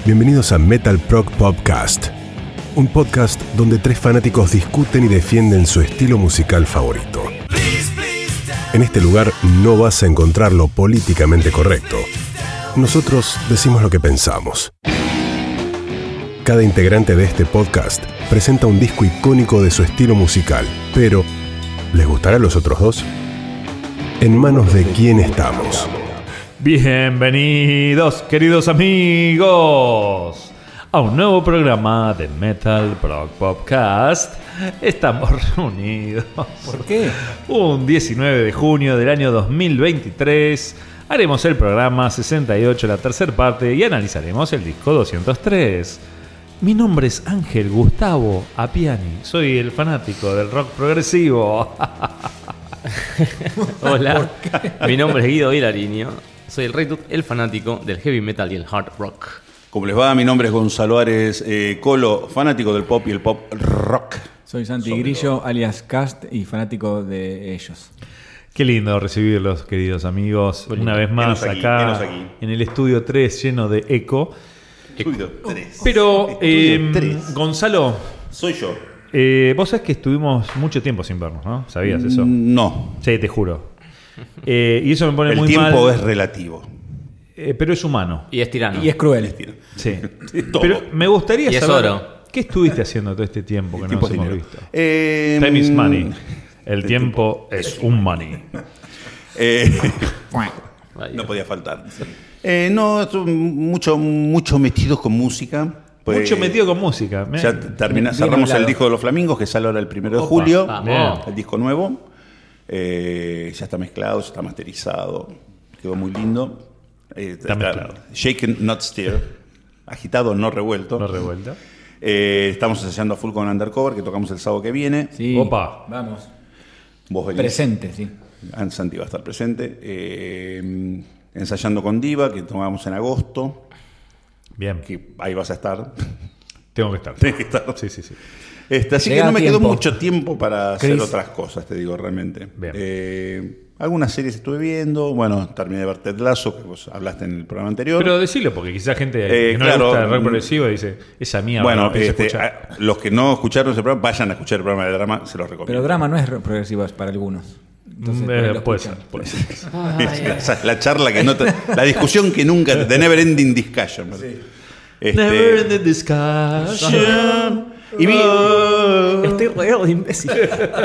Bienvenidos a Metal Prog Podcast, un podcast donde tres fanáticos discuten y defienden su estilo musical favorito. En este lugar no vas a encontrar lo políticamente correcto. Nosotros decimos lo que pensamos. Cada integrante de este podcast presenta un disco icónico de su estilo musical, pero ¿les gustará a los otros dos? ¿En manos de quién estamos? Bienvenidos, queridos amigos, a un nuevo programa de Metal Prog Podcast. Estamos reunidos. ¿Por qué? Un 19 de junio del año 2023. Haremos el programa 68, la tercera parte, y analizaremos el disco 203. Mi nombre es Ángel Gustavo Appiani. Soy el fanático del rock progresivo. Hola, mi nombre es Guido Vilariño. Soy el Rey, el fanático del heavy metal y el hard rock. ¿Cómo les va? Mi nombre es Gonzalo Ares Colo, fanático del pop y el pop rock. Soy Santi Grillo, alias Cast, y fanático de ellos. Qué lindo recibirlos, queridos amigos. Una vez más acá en el estudio 3 lleno de eco. Estudio 3. Pero, Gonzalo, soy yo. Vos sabés que estuvimos mucho tiempo sin vernos, ¿no? ¿Sabías eso? No. Sí, te juro. Y eso me pone muy mal. El tiempo es relativo. Pero es humano. Y es tirano. Y es cruel. Sí. Todo. Pero me gustaría y es saber oro. ¿Qué estuviste haciendo todo este tiempo que no nos hemos visto? Time is money. El tiempo es un money. No podía faltar. No, mucho metidos con música. Pues, mucho metido con música. Ya cerramos el disco de Los Flamingos, que sale ahora el 1 de julio. Vamos. El disco nuevo. Ya está mezclado, ya está masterizado. Quedó muy lindo. Está mezclado. Shaken, not stirred. Agitado, no revuelto. No revuelta. Estamos ensayando a full con Undercover, que tocamos el sábado que viene. Sí. Opa. Vamos. Vos venís. Presente, sí. Santi va a estar presente. Ensayando con Diva, que tomamos en agosto. Bien. Que ahí vas a estar. Tengo que estar. Tenés que estar. Sí. Así Llega que no me tiempo. quedó mucho tiempo para hacer Chris. otras cosas, te digo, realmente. Bien. Algunas series estuve viendo. Bueno, terminé de ver Ted Lasso, que vos hablaste en el programa anterior. Pero decilo, porque quizá gente que no le claro. gusta el rock progresivo dice, esa mía. Bueno, escuchar. los que no escucharon ese programa, vayan a escuchar el programa de Drama, se los recomiendo. Pero drama no es progresivo para algunos. Entonces, por ahí lo Puede escuchan. ser. La charla que no la discusión que nunca, the never ending discussion. Sí. Never in the discussion. Y vi, Estoy rodeado de imbéciles.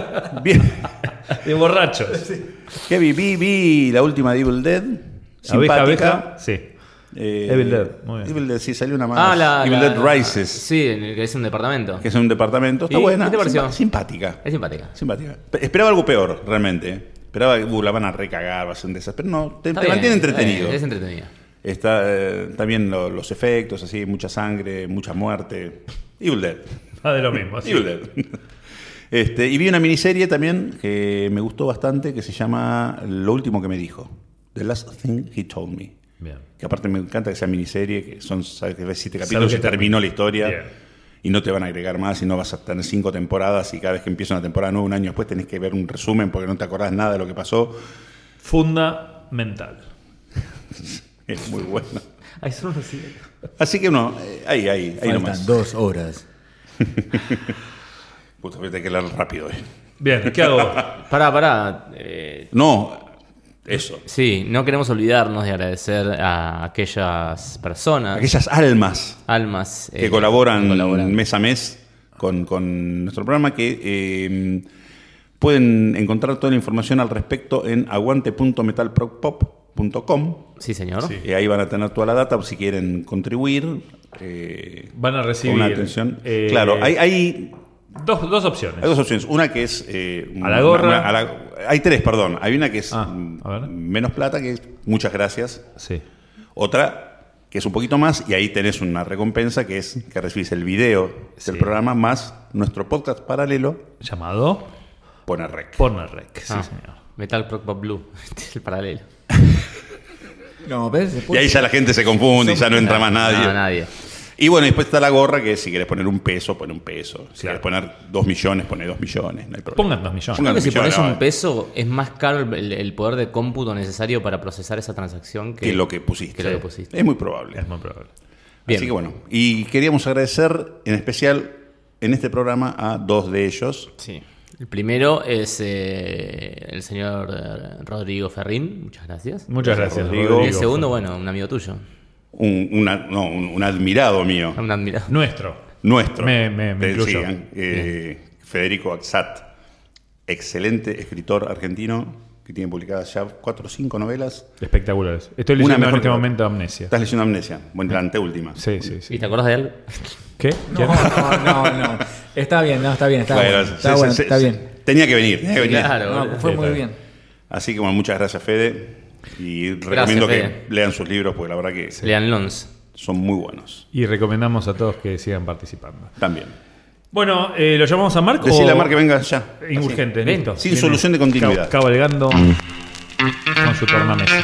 De borracho. ¿qué vi la última de Evil Dead. Abeja. Sí. Evil Dead, muy bien. Evil Dead, sí, salió una más. Evil Dead Rises. Sí, que es un departamento. Que es un departamento. Está ¿Y buena. qué te pareció? Simpática. Es simpática. Esperaba algo peor, realmente. Esperaba que la van a recagar, va a ser un desastre. Pero no, te mantiene entretenido. Es entretenido. Está bien los efectos, así, mucha sangre, mucha muerte. Evil Dead. De lo mismo. Sí. Evil Dead. Y vi una miniserie también que me gustó bastante, que se llama Lo último que me dijo. The Last Thing He Told Me. Bien. Que aparte me encanta que sea miniserie, que son, sabes, que ves 7 Sabes capítulos que y terminó la historia. Bien. Y no te van a agregar más, y no vas a tener 5 temporadas, y cada vez que empieza una temporada nueva, un año después tenés que ver un resumen porque no te acordás nada de lo que pasó. Fundamental. Es muy bueno. Ay, son unos sí. Así que no, ahí Faltan nomás. 2 horas. Puta, voy a tener que hablar rápido. Bien, ¿qué hago? Pará. No, eso. Sí, no queremos olvidarnos de agradecer a aquellas personas, Aquellas almas que colaboran colaboran. mes a mes con nuestro programa, que pueden encontrar toda la información al respecto en aguante.metalprogpop.com. Sí, señor. Sí. Ahí van a tener toda la data por si quieren contribuir. Van a recibir. Con una atención. Claro, hay dos opciones. dos opciones. Una que es... A la gorra. Hay 3, perdón. Hay una que es a ver. menos plata, que es muchas gracias. Sí. Otra que es un poquito más, y ahí tenés una recompensa, que es que recibís el video Sí. del programa más nuestro podcast paralelo, Llamado Poner Rec. Pornerrec. Sí, señor. Metal Prog Pop Blue. Este es el paralelo. No, ¿ves? Y ahí ya la gente se confunde y ya no entra más nadie. No, nadie. Y bueno, después está la gorra, que si querés poner un peso, pone un peso. Si Claro. querés poner 2 millones, pone 2 millones. No hay problema. Pongan 2 millones. Pongan Creo que si 2 millones, pones no, un peso, es más caro el poder de cómputo necesario para procesar esa transacción que lo que pusiste. que lo que pusiste. Es muy probable. Es muy probable. Bien. Así que bueno, y queríamos agradecer en especial en este programa a dos de ellos. Sí. El primero es el señor Rodrigo Ferrín. Muchas gracias. Muchas gracias, Rodrigo. Y el segundo, bueno, un amigo tuyo. Un admirado mío. Un admirador. Nuestro. Nuestro. Me incluyo. Federico Axat, excelente escritor argentino que tiene publicadas ya 4 o 5 novelas. Espectaculares. Estoy Una leyendo en mejor este que momento Amnesia. Estás leyendo Amnesia, bueno, la anteúltima. Sí. ¿Y te acordás de él? ¿Qué? No. Está bien, está bien. Está bien. Tenía que venir. Claro. No, fue muy bien. Así que bueno, muchas gracias, Fede. Y recomiendo Fede. que lean sus libros porque la verdad que Lean Lons. son muy buenos. Y recomendamos a todos que sigan participando. También. Bueno, ¿lo llamamos a Marco? Decirle a Mar que venga ya. Urgente, Ven. listo. Sin Viene solución de continuidad. Cabalgando con su tornamesa.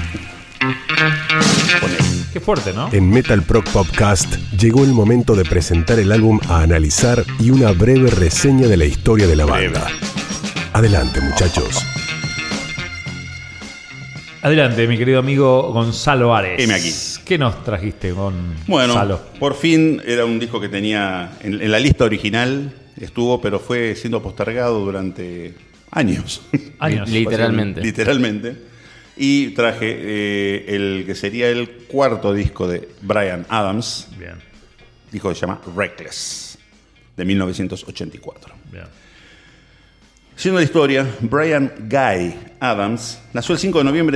Poné. Qué fuerte, ¿no? En Metal Prog Podcast llegó el momento de presentar el álbum a analizar y una breve reseña de la historia de la banda. Adelante, muchachos. Adelante, mi querido amigo Gonzalo Ares. Heme aquí. ¿Qué nos trajiste, Bueno, Gonzalo? por fin era un disco que tenía en la lista original, estuvo, pero fue siendo postergado durante años. Años. Literalmente. Y traje el que sería el cuarto disco de Bryan Adams, Bien, disco que se llama Reckless, de 1984. bien. Siendo la historia, Bryan Guy Adams nació el 5 de noviembre de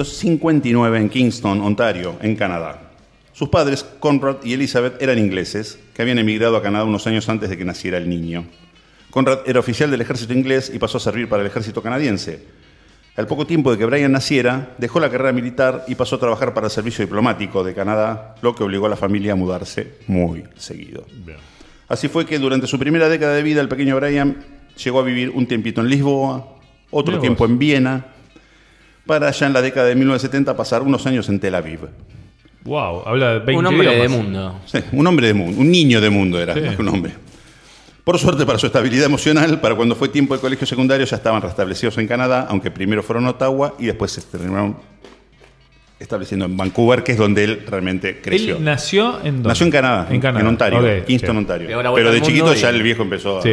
1959 en Kingston, Ontario, en Canadá. Sus padres, Conrad y Elizabeth, eran ingleses que habían emigrado a Canadá unos años antes de que naciera el niño. Conrad era oficial del ejército inglés y pasó a servir para el ejército canadiense. Al poco tiempo de que Bryan naciera, dejó la carrera militar y pasó a trabajar para el servicio diplomático de Canadá, lo que obligó a la familia a mudarse muy seguido. Bien. Así fue que durante su primera década de vida el pequeño Bryan llegó a vivir un tiempito en Lisboa, otro Mirá tiempo vos. en Viena, para ya en la década de 1970 pasar unos años en Tel Aviv. Wow, habla de 20 Un hombre de idiomas. mundo. Sí, un hombre de mundo, un niño de mundo era, Sí. más que un hombre. Por suerte para su estabilidad emocional, para cuando fue tiempo del colegio secundario ya estaban restablecidos en Canadá, aunque primero fueron a Ottawa y después se terminaron estableciendo en Vancouver, que es donde él realmente creció. ¿Él nació en dónde? Nació en Canadá, en Ontario, Ok, Kingston, sí. Ontario. Pegó la vuelta Pero de al chiquito mundo ya y- el viejo empezó a... Sí,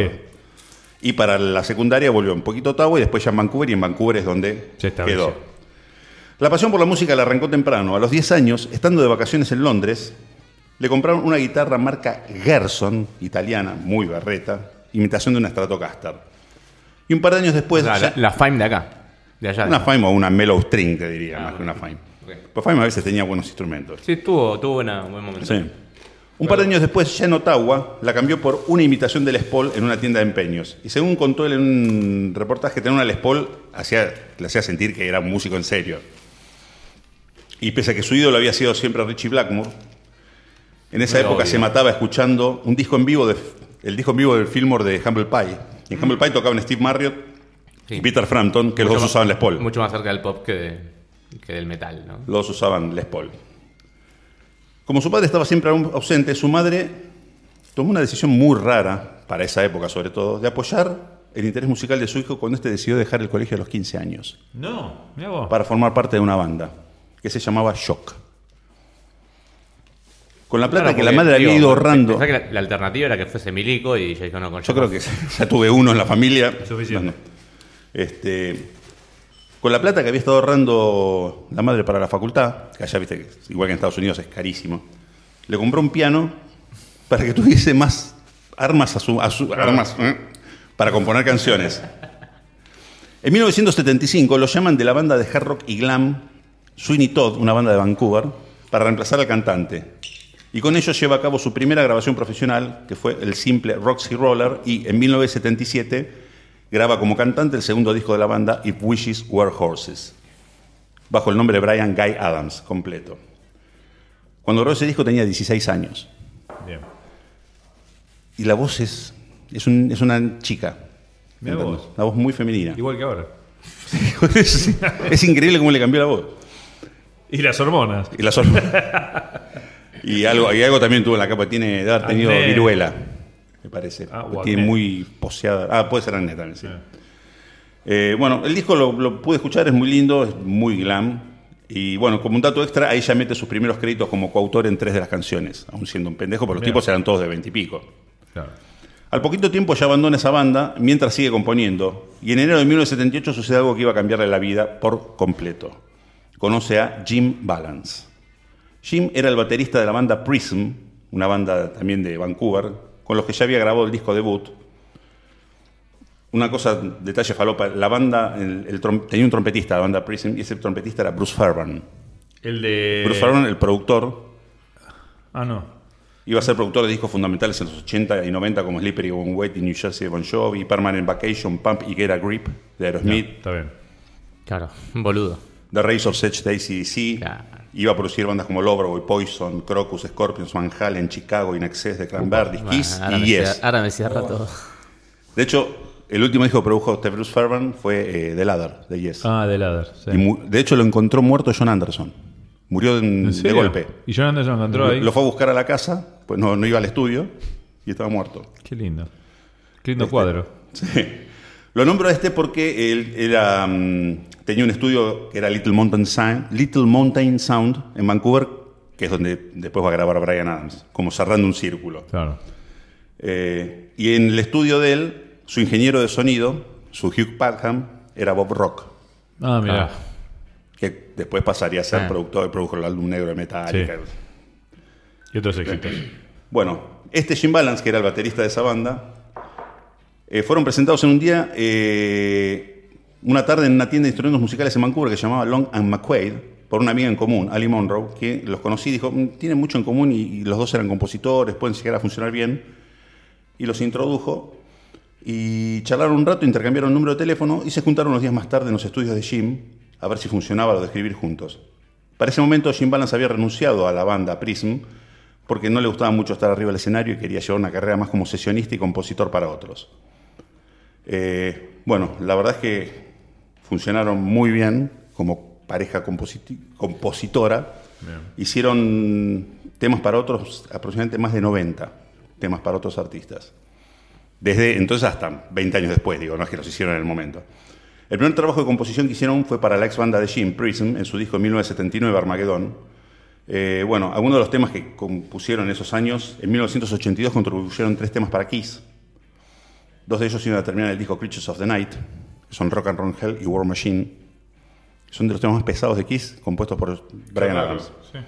Y para la secundaria volvió un poquito a Ottawa y después ya en Vancouver, y en Vancouver es donde Se estableció. quedó. La pasión por la música la arrancó temprano. A los 10 años, estando de vacaciones en Londres, le compraron una guitarra marca Gerson, italiana, muy berreta, imitación de una Stratocaster. Y un par de años después... O sea, ya- la Fime de acá. De allá. una Fime o una Mellow String, te diría, más ok. que una Fime. Ok. Pues Fime a veces tenía buenos instrumentos. Sí, tuvo un buen momento. Sí. Un par de años después, ya en Ottawa, la cambió por una imitación de Les Paul en una tienda de empeños. Y según contó él en un reportaje, tener una Les Paul le hacía sentir que era un músico en serio. Y pese a que su ídolo había sido siempre Richie Blackmore, en esa Muy época obvio. se mataba escuchando un disco en vivo el disco en vivo del Fillmore de Humble Pie. Y en Humble Pie tocaban Steve Marriott Sí. y Peter Frampton, que los dos usaban Les Paul. Mucho más cerca del pop que del metal, ¿no? Los dos usaban Les Paul. Como su padre estaba siempre ausente, su madre tomó una decisión muy rara, para esa época sobre todo, de apoyar el interés musical de su hijo cuando éste decidió dejar el colegio a los 15 años No, mira vos. para formar parte de una banda que se llamaba Shock. Con la plata Claro, que la porque, madre había digo, ido ahorrando... pensá que la alternativa era que fuese Milico y ya dijo no, con Yo creo que ya tuve uno en la familia. Suficiente. Con la plata que había estado ahorrando la madre para la facultad, que allá, viste, igual que en Estados Unidos es carísimo, le compró un piano para que tuviese más armas para componer canciones. En 1975 lo llaman de la banda de hard rock y glam Sweeney Todd, una banda de Vancouver, para reemplazar al cantante. Y con ello lleva a cabo su primera grabación profesional, que fue el simple Roxy Roller, y en 1977 graba como cantante el segundo disco de la banda, If Wishes Were Horses, bajo el nombre Bryan Guy Adams, completo. Cuando grabó ese disco tenía 16 años. Bien. Y la voz es una chica. Mirá ¿entendés? vos. Una voz muy femenina. Igual que ahora. Es increíble cómo le cambió la voz. Y las hormonas. Y la y algo también tuvo en la capa, tiene de haber tenido Acné. viruela, me parece. Ah, o Tiene acné. muy poseada. Puede ser acné también, sí. Bueno, el disco lo pude escuchar, es muy lindo, es muy glam. Y bueno, como un dato extra, ahí ya mete sus primeros créditos como coautor en 3 de las canciones, aún siendo un pendejo, porque los tipos eran todos de 20 y pico. Claro. Al poquito tiempo ya abandona esa banda, mientras sigue componiendo, y en enero de 1978 sucede algo que iba a cambiarle la vida por completo. Conoce a Jim Balance. Jim era el baterista de la banda Prism, una banda también de Vancouver, con los que ya había grabado el disco debut. Una cosa, detalle falopa, la banda, tenía un trompetista, la banda Prism, y ese trompetista era Bruce Fairbairn. Bruce Fairbairn, el productor. No. Iba a ser productor de discos fundamentales en los 80 y 90 como Slippery When Wet y New Jersey de Bon Jovi, Permanent Vacation, Pump y Get a Grip de Aerosmith. Está bien. Claro, boludo. The Razor's Edge de AC/DC. Claro. Iba a producir bandas como Loverboy, Poison, Crocus, Scorpions, Van Halen, Chicago, In Excess, The Cranberries, Kiss y Yes. Ahora me cierra todo. De hecho, el último disco que produjo Bruce Fairbairn fue The Ladder de Yes. The Ladder, sí. Y de hecho lo encontró muerto John Anderson. Murió de golpe. ¿Y John Anderson lo encontró ahí? Lo fue a buscar a la casa, pues no iba al estudio y estaba muerto. Qué lindo. Qué lindo cuadro. Sí. Lo nombro porque él tenía un estudio que era Little Mountain Sound en Vancouver, que es donde después va a grabar Bryan Adams, como cerrando un círculo. Claro. Y en el estudio de él, su ingeniero de sonido, su Hugh Padgham, era Bob Rock. Mira. Que después pasaría a ser productor y produjo el álbum negro de Metallica. Sí. Y otros éxitos. Bueno, Jim Balance, que era el baterista de esa banda, fueron presentados en un día, una tarde en una tienda de instrumentos musicales en Vancouver que se llamaba Long and McQuaid, por una amiga en común, Ali Monroe, que los conocí y dijo, tienen mucho en común y los dos eran compositores, pueden llegar a funcionar bien. Y los introdujo y charlaron un rato, intercambiaron número de teléfono y se juntaron unos días más tarde en los estudios de Jim a ver si funcionaba lo de escribir juntos. Para ese momento Jim Balance había renunciado a la banda Prism porque no le gustaba mucho estar arriba del escenario y quería llevar una carrera más como sesionista y compositor para otros. Bueno, la verdad es que funcionaron muy bien como pareja compositora. Bien. Hicieron temas para otros, aproximadamente más de 90 temas para otros artistas. Desde entonces hasta 20 años después, no es que los hicieron en el momento. El primer trabajo de composición que hicieron fue para la ex banda de Jim, Prism, en su disco de 1979, Armageddon. Algunos de los temas que compusieron en esos años, en 1982 contribuyeron 3 temas para Kiss. 2 de ellos iban a terminar el disco Creatures of the Night, que son Rock and Roll Hell y War Machine. Son de los temas más pesados de Kiss, compuestos por Bryan Adams. Sí.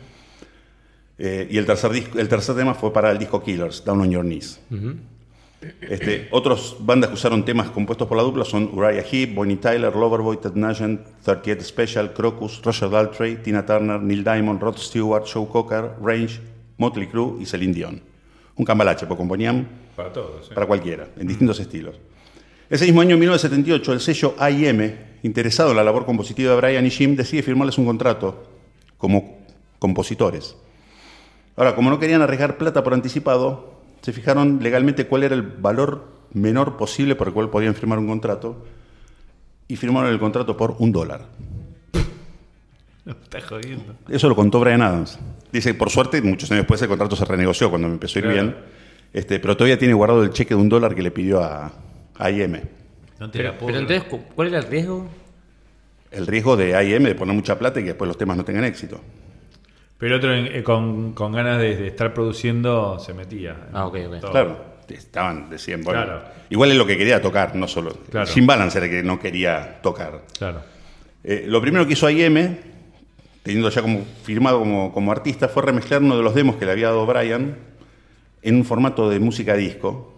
Y el tercer tema fue para el disco Killers, Down on Your Knees. Uh-huh. Otros bandas que usaron temas compuestos por la dupla son Uriah Heep, Bonnie Tyler, Loverboy, Ted Nugent, 38 Special, Crocus, Roger Daltrey, Tina Turner, Neil Diamond, Rod Stewart, Joe Cocker, Range, Motley Crue y Celine Dion. Un cambalache, porque componían para todos, sí. Para cualquiera, en distintos estilos. Ese mismo año, en 1978, el sello A&M, interesado en la labor compositiva de Bryan y Jim, decide firmarles un contrato como compositores. Ahora, como no querían arriesgar plata por anticipado, se fijaron legalmente cuál era el valor menor posible por el cual podían firmar un contrato y firmaron el contrato por $1. Me está jodiendo. Eso lo contó Bryan Adams. Dice, por suerte, muchos años después el contrato se renegoció cuando me empezó a ir bien, pero todavía tiene guardado el cheque de $1 que le pidió a A&M. No pero entonces, ¿cuál era el riesgo? El riesgo de A&M de poner mucha plata y que después los temas no tengan éxito. Pero otro con ganas de estar produciendo se metía. Ok. Claro, estaban, decían, bueno, claro. Igual es lo que quería tocar, no solo. Claro. Jim Balance era el que no quería tocar. Claro. Lo primero que hizo A&M, teniendo ya como firmado como artista, fue remezclar uno de los demos que le había dado Bryan en un formato de música disco.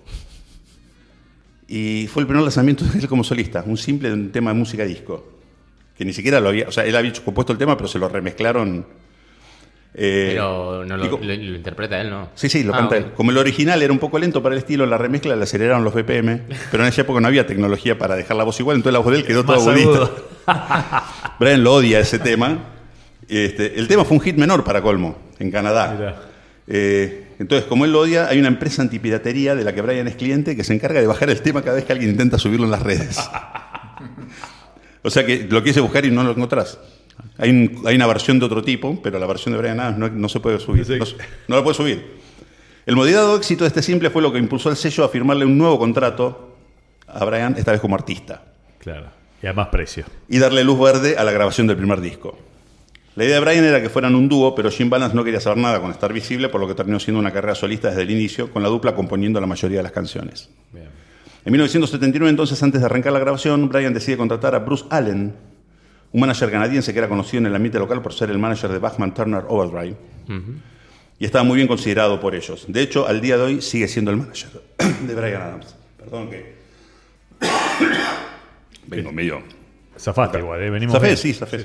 Y fue el primer lanzamiento de él como solista, un simple tema de música disco. Que ni siquiera lo había, o sea, él había compuesto el tema, pero se lo remezclaron. Pero no lo interpreta él, ¿no? Sí, lo canta él. Como el original era un poco lento para el estilo, la remezcla le aceleraron los BPM, pero en esa época no había tecnología para dejar la voz igual, entonces la voz de él quedó toda bonita. Bryan lo odia ese tema. El tema fue un hit menor para colmo, en Canadá. Entonces, como él lo odia, hay una empresa antipiratería de la que Bryan es cliente que se encarga de bajar el tema cada vez que alguien intenta subirlo en las redes. O sea que lo quise buscar y no lo encontrás. Hay una versión de otro tipo, pero la versión de Bryan Adams no se puede subir. No la puede subir. El moderado éxito de este simple fue lo que impulsó al sello a firmarle un nuevo contrato a Bryan, esta vez como artista. Claro, y a más precio. Y darle luz verde a la grabación del primer disco. La idea de Brian era que fueran un dúo, pero Jim Balance no quería saber nada con estar visible, por lo que terminó siendo una carrera solista desde el inicio, con la dupla componiendo la mayoría de las canciones. Bien. En 1979, entonces, antes de arrancar la grabación, Brian decide contratar a Bruce Allen, un manager canadiense que era conocido en el ambiente local por ser el manager de Bachman Turner Overdrive, y estaba muy bien considerado por ellos. De hecho, al día de hoy sigue siendo el manager de Brian Adams. Perdón que... Vengo medio... Zafate igual, venimos... Zafé.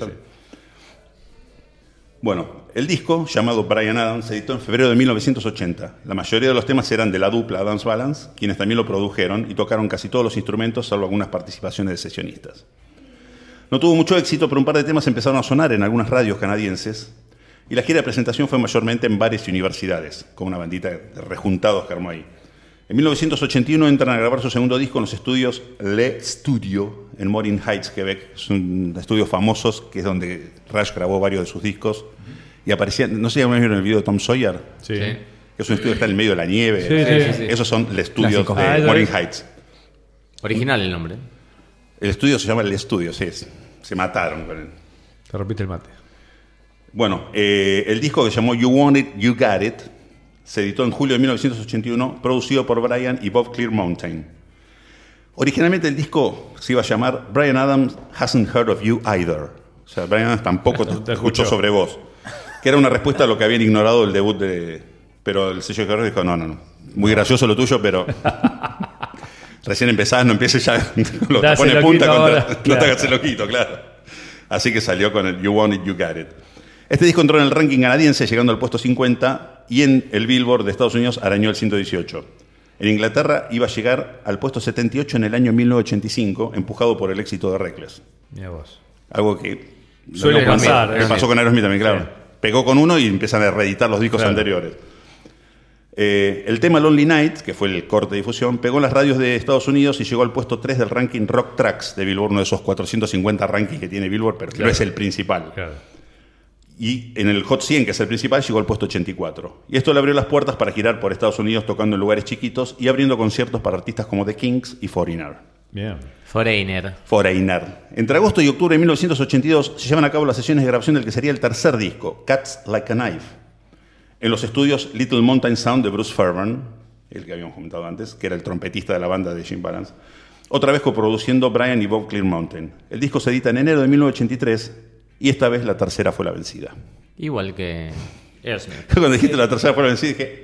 Bueno, el disco, llamado Brian Adams, se editó en febrero de 1980. La mayoría de los temas eran de la dupla Adams Balance, quienes también lo produjeron y tocaron casi todos los instrumentos, salvo algunas participaciones de sesionistas. No tuvo mucho éxito, pero un par de temas empezaron a sonar en algunas radios canadienses, y la gira de presentación fue mayormente en bares y universidades, con una bandita de rejuntados que armó ahí. En 1981 entran a grabar su segundo disco en los estudios Le Studio, en Morin Heights, Quebec. Son estudios famosos, que es donde Rush grabó varios de sus discos. Y aparecían, no sé si alguna vez vieron el video de Tom Sawyer. Sí. Que es un estudio que está en el medio de la nieve. Sí. Esos son Le Studios de Morin Heights. Original el nombre. El estudio se llama Le Studio, sí. Se mataron con él. Te repite el mate. Bueno, el disco que se llamó You Want It, You Got It, se editó en julio de 1981, producido por Brian y Bob Clearmountain. Originalmente el disco se iba a llamar Brian Adams Hasn't Heard of You Either. O sea, Brian Adams tampoco te escuchó sobre vos. Que era una respuesta a lo que habían ignorado el debut de... Pero el sello de Carlos dijo, no. Muy gracioso lo tuyo, pero... Recién empezás, no empieces ya... Lo te pone punta contra... Claro. No te hagas el loquito, claro. Así que salió con el You Want It, You Got It. Este disco entró en el ranking canadiense, llegando al puesto 50, y en el Billboard de Estados Unidos arañó el 118. En Inglaterra iba a llegar al puesto 78 en el año 1985, empujado por el éxito de Reckless. Mira vos. Algo que suele pasar. Que pasó con Aerosmith también, claro. Sí. Pegó con uno y empiezan a reeditar los discos anteriores. El tema Lonely Night, que fue el corte de difusión, pegó en las radios de Estados Unidos y llegó al puesto 3 del ranking Rock Tracks de Billboard, uno de esos 450 rankings que tiene Billboard, pero no es el principal. Claro. Y en el Hot 100, que es el principal, llegó al puesto 84. Y esto le abrió las puertas para girar por Estados Unidos tocando en lugares chiquitos y abriendo conciertos para artistas como The Kinks y Foreigner. Bien. Foreigner. Entre agosto y octubre de 1982 se llevan a cabo las sesiones de grabación del que sería el tercer disco, Cuts Like a Knife, en los estudios Little Mountain Sound de Bruce Fairbairn, el que habíamos comentado antes, que era el trompetista de la banda de Jim Balance, otra vez coproduciendo Brian y Bob Clearmountain. El disco se edita en enero de 1983 y esta vez la tercera fue la vencida. Igual que Aerosmith. Cuando dijiste la tercera fue la vencida dije...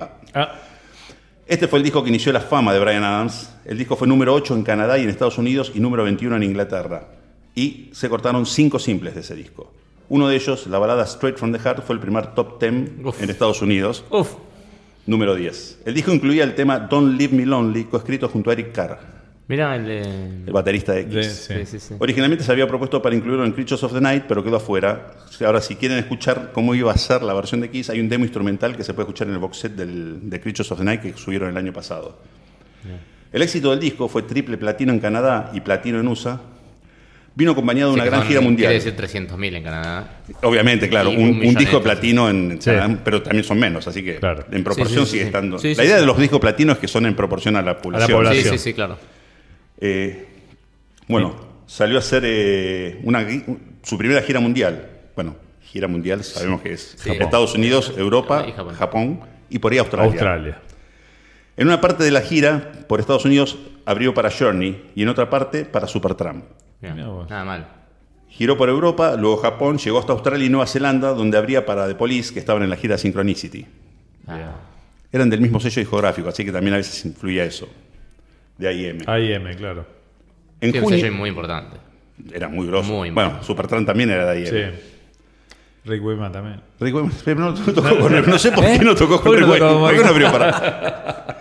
Este fue el disco que inició la fama de Brian Adams. El disco fue número 8 en Canadá y en Estados Unidos y número 21 en Inglaterra. Y se cortaron 5 simples de ese disco. Uno de ellos, la balada Straight from the Heart, fue el primer top 10 en Estados Unidos. Número 10. El disco incluía el tema Don't Leave Me Lonely, coescrito junto a Eric Carr. Mirá, el baterista de Kiss. Sí. Originalmente se había propuesto para incluirlo en Creatures of the Night, pero quedó afuera. Ahora, si quieren escuchar cómo iba a ser la versión de Kiss, hay un demo instrumental que se puede escuchar en el box set de Creatures of the Night que subieron el año pasado. El éxito del disco fue triple platino en Canadá y platino en USA. Vino acompañado de una gran gira mundial. Quiere decir 300.000 en Canadá. Obviamente, claro. Un disco platino en Canadá, pero también son menos, así que en proporción sigue estando. La idea de los discos platinos es que son en proporción a la población. Sí, claro. Salió a hacer su primera gira mundial. Bueno, gira mundial sabemos que es Estados Unidos, Europa, Japón y por ahí Australia. En una parte de la gira, por Estados Unidos, abrió para Journey y en otra parte para Supertramp. Nada mal. Giró por Europa, luego Japón, llegó hasta Australia y Nueva Zelanda, donde abría para The Police, que estaban en la gira Synchronicity. Eran del mismo sello discográfico, así que también a veces influía eso. De AIM. AIM, claro. En junio, un sello muy importante. Era muy grosso. Bueno, Supertramp también era de AIM. Sí. Rick Wakeman también. Rick Wakeman no sé por qué no tocó con Rick Wakeman. ¿Por qué no abrió para?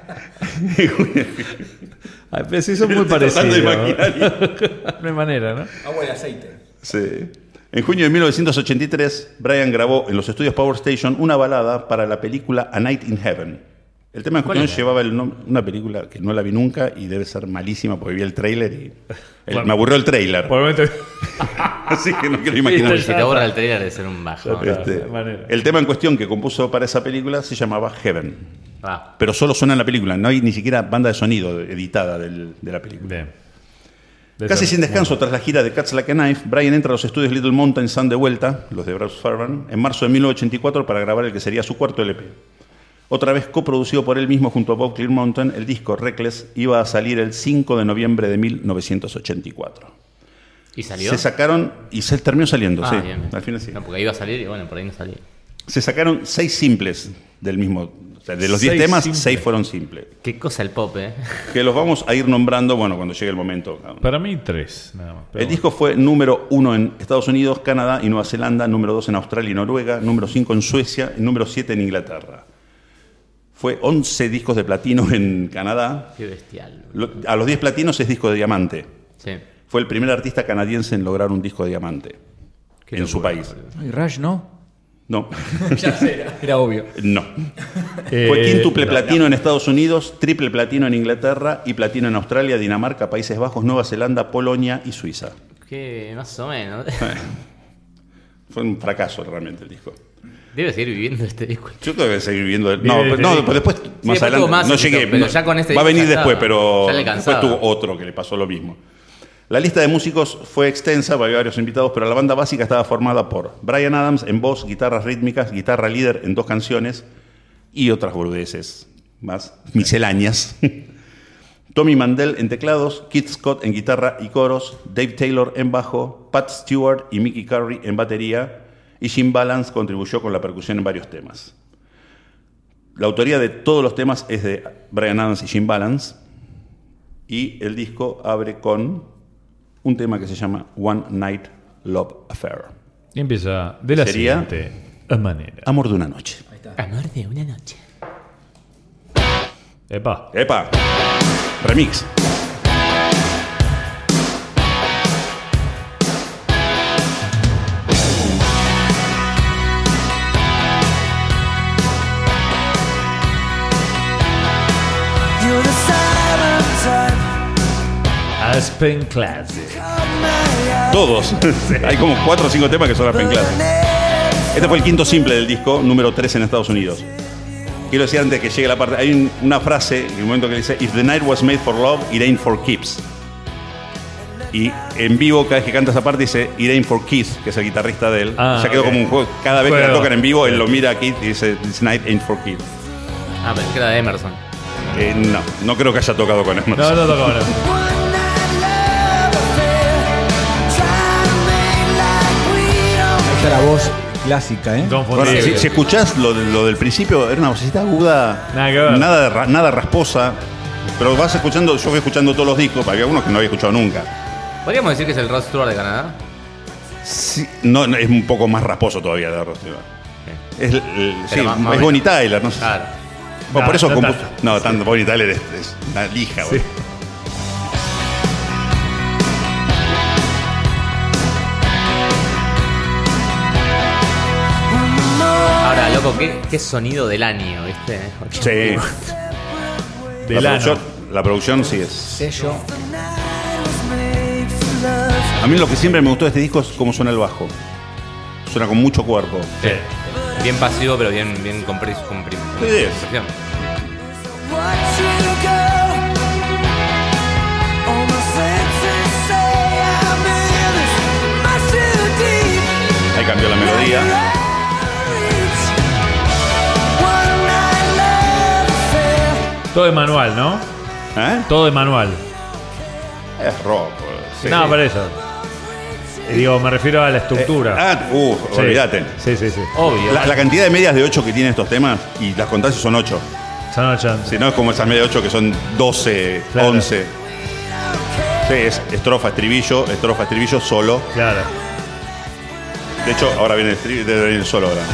Pero sí son muy parecidos. No hay manera, ¿no? Agua y aceite. Sí. En junio de 1983, Brian grabó en los estudios Power Station una balada para la película A Night in Heaven. El tema en cuestión llevaba el nombre, una película que no la vi nunca y debe ser malísima porque vi el tráiler y me aburrió el tráiler. Así que no quiero imaginar. Si te aburra el tráiler debe ser un bajo. El tema en cuestión que compuso para esa película se llamaba Heaven. Pero solo suena en la película, no hay ni siquiera banda de sonido editada de la película. Bien. Casi sin descanso tras la gira de Cuts Like a Knife, Brian entra a los estudios Little Mountain Sound de vuelta, los de Bruce Fairbairn, en marzo de 1984 para grabar el que sería su cuarto LP. Otra vez coproducido por él mismo junto a Bob Clearmountain, el disco Reckless iba a salir el 5 de noviembre de 1984. ¿Y salió? Se sacaron y se terminó saliendo, sí. Bien. Al final sí. No, porque iba a salir y bueno, por ahí no salía. Se sacaron 6 simples del mismo. O sea, de los 10 temas, 6 fueron simples. Qué cosa el pop, Que los vamos a ir nombrando, bueno, cuando llegue el momento. Para mí 3, nada más. El disco fue número 1 en Estados Unidos, Canadá y Nueva Zelanda, número 2 en Australia y Noruega, número 5 en Suecia y número 7 en Inglaterra. Fue 11 discos de platino en Canadá. Qué bestial. A los 10 platinos es disco de diamante. Sí. Fue el primer artista canadiense en lograr un disco de diamante en su país. ¿Y Rush no? No. Ya sé, era obvio. No. Fue quíntuple platino en Estados Unidos, triple platino en Inglaterra y platino en Australia, Dinamarca, Países Bajos, Nueva Zelanda, Polonia y Suiza. Que más o menos. Fue un fracaso realmente el disco. Debe seguir viviendo este disco. Yo creo que seguir viviendo. No, pero después, más adelante, más no éxito, llegué. pero ya con este va a venir disco después, pero después tuvo tuvo otro que le pasó lo mismo. La lista de músicos fue extensa, había varios invitados, pero la banda básica estaba formada por Bryan Adams en voz, guitarras rítmicas, guitarra líder en 2 canciones y otras boludeces más misceláneas. Tommy Mandel en teclados, Keith Scott en guitarra y coros, Dave Taylor en bajo, Pat Stewart y Mickey Curry en batería y Jim Balance contribuyó con la percusión en varios temas. La autoría de todos los temas es de Bryan Adams y Jim Balance y el disco abre con un tema que se llama One Night Love Affair. Y empieza de la siguiente manera. Amor de una noche. Amor de una noche. Epa. ¡Epa! Remix. Aspen Classic. Todos. Hay como 4 o 5 temas que son Aspen Classic. Este fue el quinto simple del disco, número 3 en Estados Unidos. Quiero decir antes que llegue la parte, hay una frase en un momento que dice: If the night was made for love, it ain't for keeps. Y en vivo, cada vez que canta esa parte, dice It ain't for Keith, que es el guitarrista de él. Ya quedó como un juego. Cada vez que la tocan en vivo, él lo mira a Keith y dice This night ain't for Keith. Pensé que era de Emerson. No creo que haya tocado con Emerson. No tocó, no. Esa era la voz clásica, ¿eh? Bueno, si escuchás lo del principio, era una vocecita aguda, nada rasposa. Pero vas escuchando, yo fui escuchando todos los discos, había algunos que no había escuchado nunca. ¿Podríamos decir que es el Rod Stewart de Canadá? Sí, no, es un poco más rasposo todavía de Rod Stewart. Es Bonnie Tyler, no sé. Claro. Bueno, por eso tanto Bonnie Tyler es una lija, sí. Ahora, loco, qué sonido del año, ¿viste? Sí. La producción sí es. Sello. A mí lo que siempre me gustó de este disco es cómo suena el bajo. Suena con mucho cuerpo. Sí. Bien pasivo, pero bien comprimido. Sí. Ahí cambió la melodía. Todo de manual, ¿no? Todo de manual. Es rock. Sí. No, por eso. Digo, me refiero a la estructura. Sí. Olvídate. Sí. Obvio. La cantidad de medias de 8 que tienen estos temas, y las contás y son 8. Son 8. Si no es como esas medias de 8 que son 12, claro. 11. Sí, es estrofa, estribillo, solo. Claro. De hecho, ahora viene el solo ahora.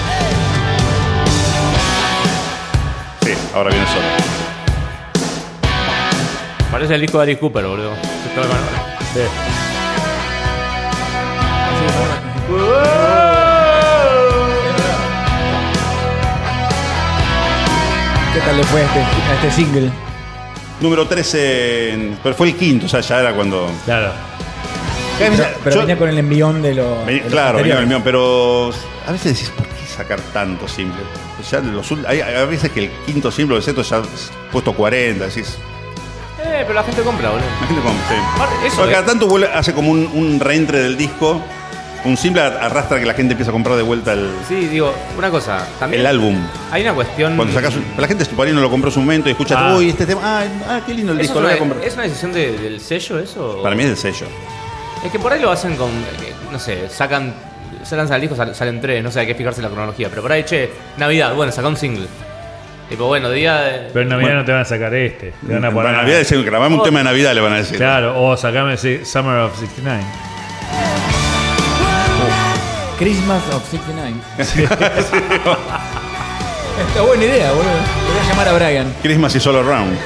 Sí, ahora viene el solo. Parece el disco de Alice Cooper, boludo. Todo de manual. Sí. ¿Qué tal le fue a este single? Número 13, pero fue el quinto, o sea, ya era cuando... Claro. Pero venía con el envión de los... Claro, venía con el envión, pero a veces decís, ¿por qué sacar tanto simple? Ya hay a veces que el quinto simple, el sexto ya puesto 40, decís... pero la gente compra, boludo. La gente compra, sí. Eso Porque cada tanto hace como un reentre del disco. Un simple arrastra que la gente empieza a comprar de vuelta Sí, digo, una cosa. También el álbum. Hay una cuestión. Cuando sacas, la gente por ahí no lo compró en su momento y escucha, uy, este tema, qué lindo el disco, lo voy a comprar. ¿Es una decisión del sello eso? Para mí es del sello. Es que por ahí lo hacen con, no sé, se lanza el disco, salen 3, no sé, hay que fijarse en la cronología. Pero por ahí, Navidad, bueno, saca un single. Tipo, bueno, día de... Pero en Navidad no te van a sacar este. Te van a poner... Para Navidad dicen, grabamos un tema de Navidad, le van a decir. Claro, o sacame Summer of 69. Christmas of 69. Está buena idea, boludo. Le voy a llamar a Brian. Christmas is all around.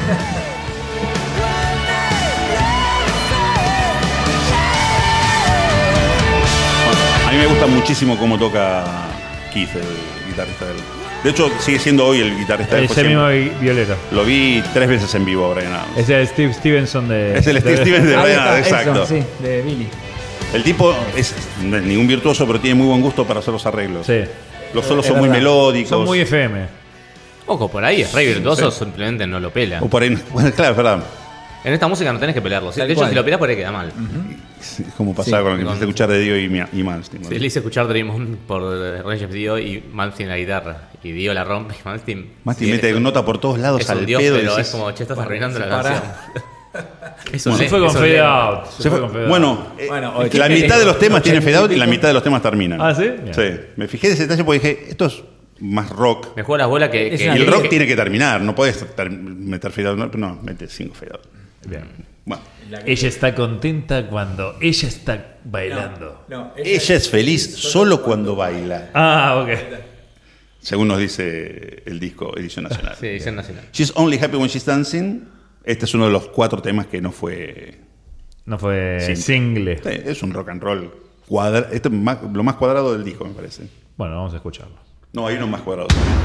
A mí me gusta muchísimo cómo toca Keith, el guitarrista del... De hecho, sigue siendo hoy el guitarrista del... Ese mismo violero. Lo vi 3 veces en vivo, Brian Adams. Es el Steve Stevenson de... Es el Steve Stevenson de Brian Adams, exacto. Sí, de Billy. El tipo no es ningún virtuoso, pero tiene muy buen gusto para hacer los arreglos. Sí. Los solos son muy melódicos. Son muy FM. Ojo, por ahí es re virtuoso, simplemente no lo pela. O por ahí, bueno, claro, es verdad. En esta música no tenés que pelearlo. De hecho, si lo pelas, por ahí queda mal. Es como pasaba con lo que quise escuchar de Dio y Malmsteen. Sí, le hice escuchar Dream On por Rage of Dio y Malmsteen la guitarra. Y Dio la rompe y Malmsteen mete nota por todos lados es al un dios, pedo. Pero es como, estás arruinando la canción. Se fue con Fade Out. Bueno, la mitad de los temas tienen Fade Out y la mitad de los temas terminan. ¿Ah, sí? Sí. Me fijé en ese detalle porque dije, esto es más rock. Me juego las bolas que Y el rock tiene que terminar. No podés meter Fade Out. No, mete 5 Fade Out. Bien. Bueno. Ella está contenta cuando ella está bailando. Ella es feliz solo cuando baila. Ah, ok. Según nos dice el disco Edición Nacional. Sí, Edición Nacional. She's Only Happy When She's Dancing. Este es uno de los 4 temas que no fue... No fue single. Es un rock and roll. Esto es lo más cuadrado del disco, me parece. Bueno, vamos a escucharlo. No, hay uno más cuadrado.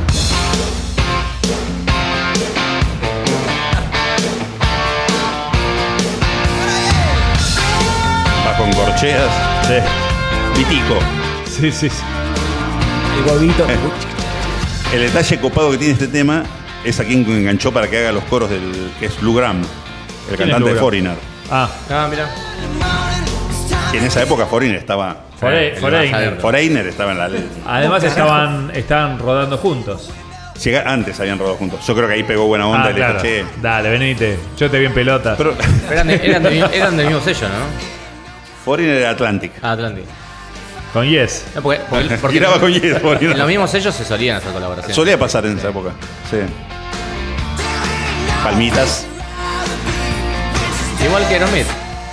Va con corcheas. Sí. Vitico. Sí. El huevito. El detalle copado que tiene este tema es a quien enganchó para que haga los coros del que es Lou Gramm, el cantante de Foreigner. Mirá. Y en esa época Foreigner estaba... Foreigner estaba en la ley. Además estaban rodando juntos. Antes habían rodado juntos. Yo creo que ahí pegó buena onda y claro. le dije, Dale, venite. Yo te vi en pelotas. Pero eran del mismo sello, ¿no? Foreigner era Atlantic. Atlantic. Con Yes. No, porque Giraba con Yes. En los mismos sellos se solían hacer colaboraciones. Solía pasar en esa época. Sí. Palmitas. Igual que Aerosmith.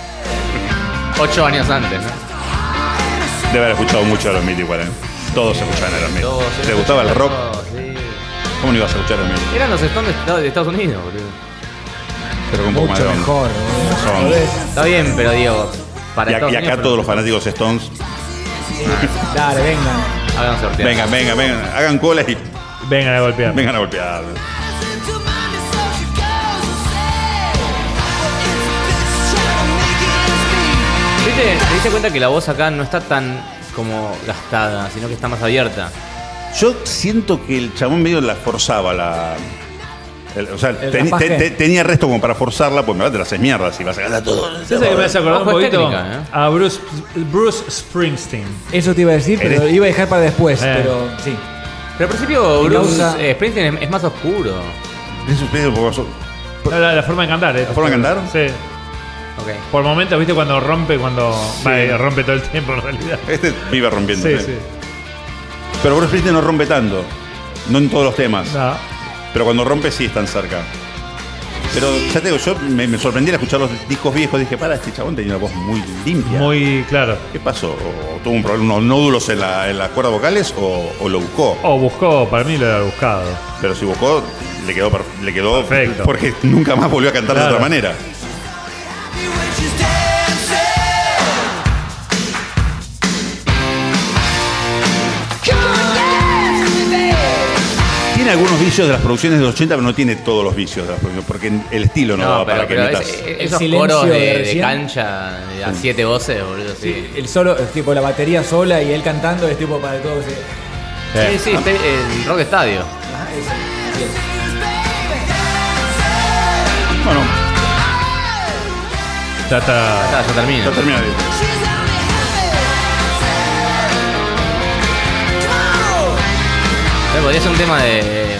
8 años antes, ¿no? Debe haber escuchado mucho Aerosmith igual, ¿eh? Todos escuchaban Aerosmith. ¿Te gustaba el rock? Sí. ¿Cómo no ibas a escuchar Aerosmith? Eran los Stones de Estados Unidos, boludo. Pero con un poco más de onda. Mejor, boludo. Está bien, pero digo, para Y acá todos los fanáticos Stones. Dale, vengan. Hagan sorteo. Vengan. Hagan cola y Vengan a golpear. vengan a golpear. ¿Te diste cuenta que la voz acá no está tan como gastada, sino que está más abierta? Yo siento que el chabón medio la forzaba tenía resto como para forzarla, pues me vas te la haces mierda si vas a gastar todo. ¿Sabes que me hace acordar un Ojo, es poquito técnica, a Bruce Springsteen? Eso te iba a decir, pero iba a dejar para después. Pero sí. Pero al principio Bruce causa- Springsteen es más oscuro. La forma de cantar, ¿eh? ¿La forma de cantar? Sí. Okay. Por momentos, ¿viste? Cuando rompe rompe todo el tiempo en realidad. Este vive rompiendo. Sí. Pero Bruce Springsteen no rompe tanto. No en todos los temas. No. Pero cuando rompe sí están cerca. Pero ya te digo, yo me sorprendí al escuchar los discos viejos. Dije, este chabón tenía una voz muy limpia. Muy claro. ¿Qué pasó? ¿O tuvo un problema, unos nódulos en las cuerdas vocales o lo buscó? Buscó, para mí lo había buscado. Pero si buscó, le quedó perfecto. Porque nunca más volvió a cantar de otra manera. Tiene algunos vicios de las producciones de los 80, pero no tiene todos los vicios de las producciones, porque el estilo no va para que metas. Esos silencio coros de de recién. cancha a 7 voces, boludo, sí. El solo, tipo la batería sola y él cantando es tipo para todo ese. Sí, el Rock Estadio. Bueno, Ya termina. Ya termina. Podría ser un tema de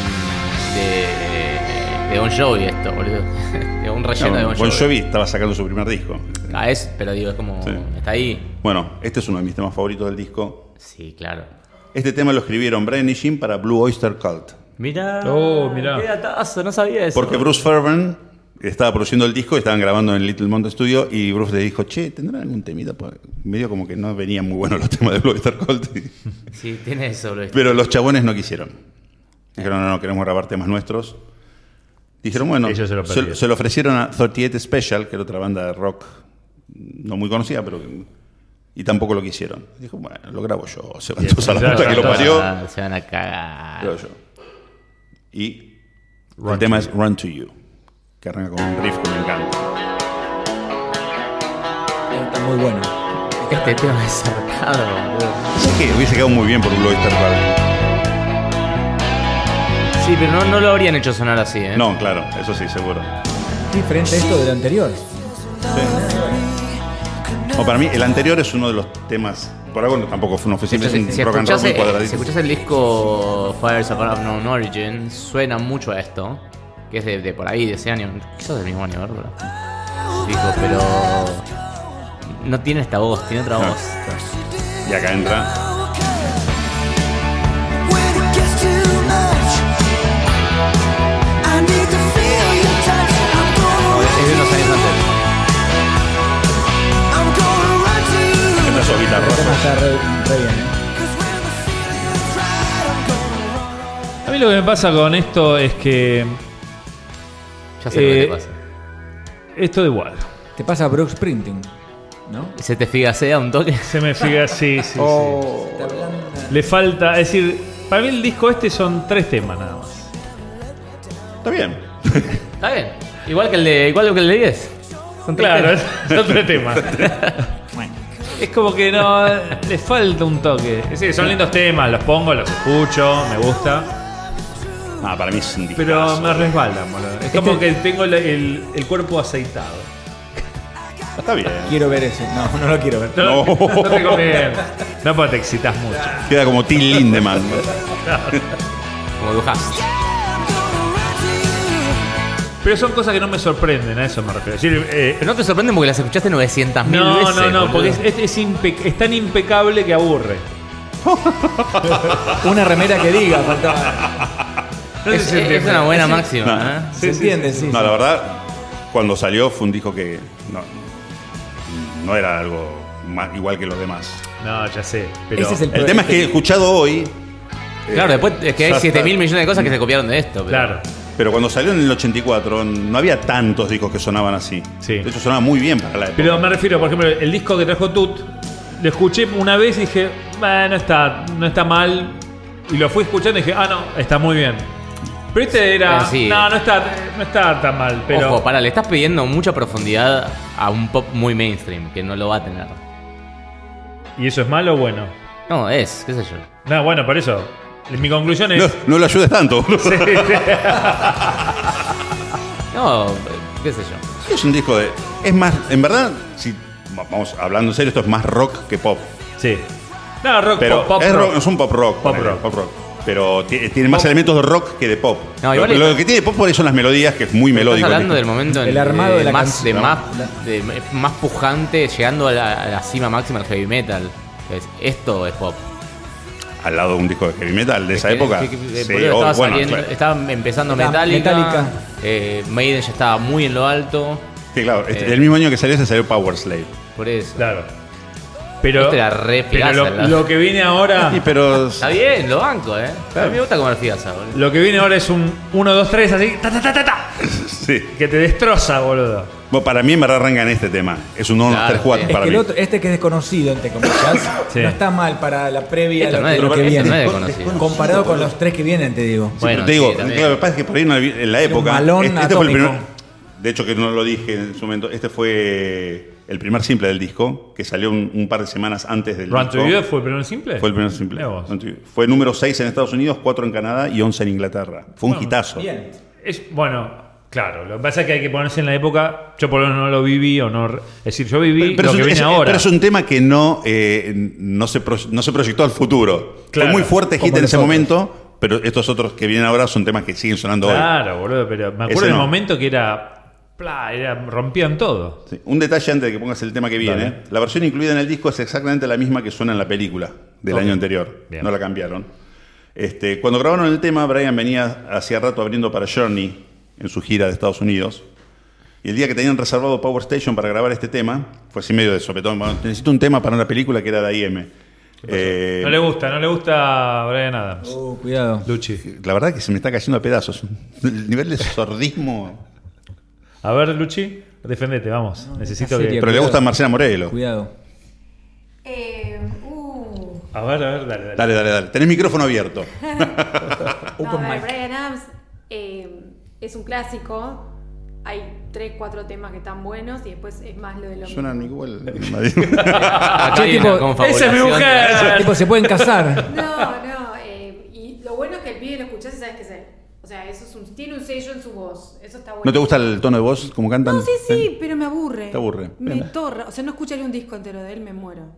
Bon Jovi esto, boludo. De un relleno de Bon Jovi. Bon Jovi estaba sacando su primer disco. Pero digo, es como... Sí. Está ahí. Bueno, este es uno de mis temas favoritos del disco. Sí, claro. Este tema lo escribieron Brian y Jim para Blue Oyster Cult. Mirá. Mirá. Qué datazo, no sabía eso. Porque Bruce Fairbairn estaba produciendo el disco, estaban grabando en Little Mountain Studio y Bruce le dijo, che, ¿tendrán algún temita? Medio como que no venían muy buenos los temas de Blue Oyster Cult. Sí, tiene eso. Pero los chabones no quisieron. Dijeron, no, queremos grabar temas nuestros. Dijeron, bueno, Ellos se lo ofrecieron a 38 Special, que era otra banda de rock no muy conocida, pero... Y tampoco lo quisieron. Dijo, bueno, lo grabo yo. Se van todos a la puta que lo parió. Se van a cagar. Yo. Y el tema es Run to You, que arranca con un riff que me encanta. Está muy bueno. Este tema es zarpado, boludo. Sí que hubiese quedado muy bien por un Blue Oyster Cult. Sí, pero no lo habrían hecho sonar así, ¿eh? No, claro, eso sí, seguro. Diferente a esto del anterior. No, para mí, el anterior es uno de los temas. Por algo tampoco fue siempre es un rock and roll muy cuadradito. Si escuchás el disco Fires of Unknown Origin, suena mucho a esto, que es de por ahí, de ese año, quizás del mismo año, ¿verdad? Disco, pero no tiene esta voz, tiene otra voz. Y acá entra. Es de unos años antes. Empezó guitarra. Está re bien, A mí lo que me pasa con esto es que Ya sé lo que te pasa. esto da igual. Te pasa Brooks Printing, ¿no? ¿Se te figasea un toque? Se me fija, sí. Oh. Le falta, es decir, para mí el disco este son 3 temas nada más. Está bien. Está bien. Igual que el de 10. Son 3 Claro, temas. son 3 temas. Es como que no, le falta un toque. Es decir, son lindos temas, los pongo, los escucho, me gusta. Ah, para mí es un discazo. Pero me resbalan, boludo. Es como que tengo el cuerpo aceitado. Está bien. Quiero ver ese. No lo quiero ver. No te conviene. No, porque te excitas mucho. Queda como Till Lindemann. Como Dujas. Pero son cosas que no me sorprenden, a eso me refiero. Es decir, Pero no te sorprende porque las escuchaste 900.000 veces. no, boludo. porque es tan impecable que aburre. Una remera que diga, faltaba. No sé si se Es entiende. una buena máxima. No. ¿eh? Se entiende, sí. No, la verdad, cuando salió fue un disco que no era algo igual que los demás. No, ya sé. Pero Ese es El tema es que he escuchado hoy. Claro, después es que hay ya 7.000 está. millones de cosas que se copiaron de esto. Pero... claro. Pero cuando salió en el 84 no había tantos discos que sonaban así. Sí. De hecho, sonaba muy bien para la época. Pero me refiero, por ejemplo, el disco que trajo Tut, lo escuché una vez y dije, no está mal. Y lo fui escuchando y dije, no, está muy bien. Pero este era, Sí. no está tan mal. Pero Ojo, le estás pidiendo mucha profundidad a un pop muy mainstream, que no lo va a tener. ¿Y eso es malo o bueno? No, qué sé yo. No, bueno, por eso. Mi conclusión es. No lo ayudes tanto. Sí. No, qué sé yo. Es un disco de. Es más, en verdad, si vamos hablando en serio, esto es más rock que pop. Sí. No, rock, Pero pop es, rock. es un pop rock. Pop ponele, rock. pop rock. Pero tiene más elementos de rock que de pop. No, igual lo que tiene de pop por ahí son las melodías, que es muy melódico. Estás hablando del momento El armado de la más, canción. más pujante, llegando a la cima máxima del heavy metal. Entonces, esto es pop. Al lado de un disco de heavy metal de esa época. Sí, Boludo, bueno, estaba empezando Estaba Metallica. Maiden ya estaba muy en lo alto. sí, claro. El mismo año que salió Power Slave. Por eso. Claro. Pero, Este era re pero Figasa, ¿no? lo que viene ahora. Sí, pero. Está bien, lo banco, A mí me gusta comer Figasa, boludo. Lo que viene ahora es un 1, 2, 3, así. Ta. Sí. Que te destroza, boludo. Bueno, para mí en verdad arranca en este tema. Es un 1, 2, Claro, 3, 4 sí. Es para que mí. el otro, este que es desconocido, entre comillas, Sí. no está mal para la previa Esto lo no es- que esto viene. no es desconocido. Comparado con los 3 que vienen, te digo. Bueno, Te digo, sí, también. claro, lo que pasa es que por ahí en la época. malón Este fue el atómico. primer. De hecho, que no lo dije en su momento. Este fue el primer simple del disco, que salió un par de semanas antes del ¿Run disco. to You fue el primer simple? Fue el primer simple. Mirá vos. Run to You. Fue número 6 en Estados Unidos, 4 en Canadá y 11 en Inglaterra. Fue un hitazo. Bien. Es, bueno, Claro, lo que pasa es que hay que ponerse en la época. Yo por lo menos no lo viví o no. Es decir, yo viví lo que viene ahora. Pero es un tema que no se proyectó al futuro. Claro, fue muy fuerte hit en ese momento, pero estos otros que vienen ahora son temas que siguen sonando hoy. Claro, boludo, pero me acuerdo del momento que rompían todo. Sí. Un detalle antes de que pongas el tema que viene. Dale. La versión incluida en el disco es exactamente la misma que suena en la película del año anterior. Bien. No la cambiaron. Cuando grabaron el tema, Brian venía hacía rato abriendo para Journey en su gira de Estados Unidos. Y el día que tenían reservado Power Station para grabar este tema, fue así medio de sopetón. Necesito un tema para una película que era de IM. No le gusta a Brian Adams. Cuidado. Luchi. La verdad que se me está cayendo a pedazos. El nivel de sordismo. A ver, Luchi, defendete, vamos. Necesito que... Pero le gusta a Marcela Morelo. Cuidado. A ver, dale. Dale. Tenés micrófono abierto. Brian Adams es un clásico. Hay 3, 4 temas que están buenos y después es más lo de lo Suenan mismo. igual. Acá hay una confabulación. ¡Esa es mi mujer! Tipo, se pueden casar. No. Y lo bueno es que el pibe lo escuchás y sabes que es él. O sea, tiene un sello en su voz. Eso está bueno. ¿No te gusta el tono de voz como cantan? No, sí, pero me aburre. Te aburre. Me torra. O sea, no escucharía un disco entero de él, me muero.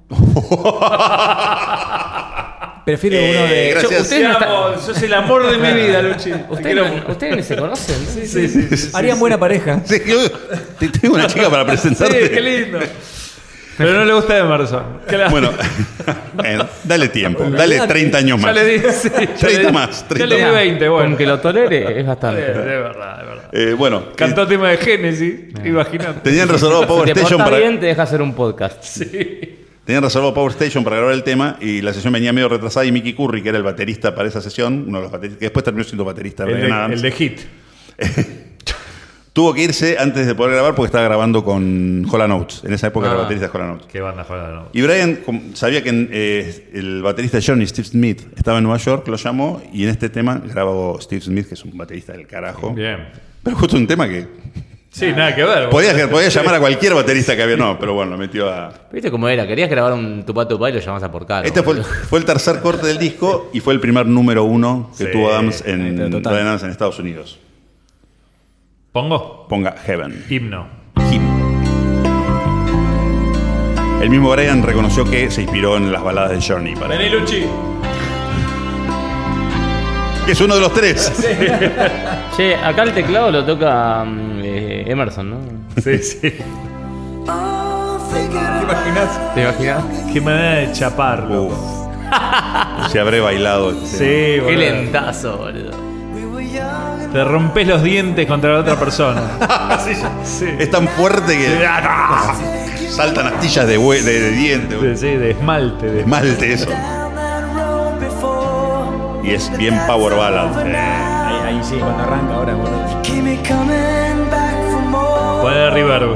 Prefiero uno de... Gracias. Sos el amor de mi vida, Luchi. ¿Ustedes se conocen? Sí. Harían buena pareja. Sí, yo tengo una chica para presentarte. Sí, qué lindo. Pero no le gusta Emerson. Bueno, dale tiempo. Dale 30 años más. Ya le di, sí, 30 más. Ya le di 20, bueno. Con que lo tolere es bastante. De verdad. Bueno. Cantó tema de Génesis, imagínate. Tenían reservado Power Si te Station portás para... bien, te deja hacer un podcast. Sí. Tenían reservado Power Station para grabar el tema y la sesión venía medio retrasada y Mickey Curry, que era el baterista para esa sesión, uno de los bateristas, que después terminó siendo baterista. El de Hit. Tuvo que irse antes de poder grabar porque estaba grabando con Hall & Oates. En esa época era baterista de Hall & Oates. ¿Qué banda Hall & Oates? Y Brian sabía que el baterista de Journey, Steve Smith, estaba en Nueva York, lo llamó y en este tema grabó Steve Smith, que es un baterista del carajo. Bien. Pero justo un tema que... Sí, nada que ver. Podía llamar a cualquier baterista que había, no, pero bueno, lo metió a... ¿Viste cómo era? Querías grabar un Tupá y lo llamás a por cara. Este fue el tercer corte del disco y fue el primer número 1 que tuvo Adams en Estados Unidos. Ponga Heaven. Himno. El mismo Brian reconoció que se inspiró en las baladas de Journey. Vení, Luchi. Que es uno de los 3. Sí. Che, acá el teclado lo toca Emerson, ¿no? Sí. ¿Te imaginas? Qué manera de chaparlo. Se habré bailado. Sí, boludo. Qué lentazo, boludo. Te rompes los dientes contra la otra persona. Sí. Es tan fuerte que saltan astillas de dientes. Sí, de esmalte. De esmalte, eso. Y es bien power ballad. Ahí sí, cuando arranca ahora, boludo. Pon el reverb.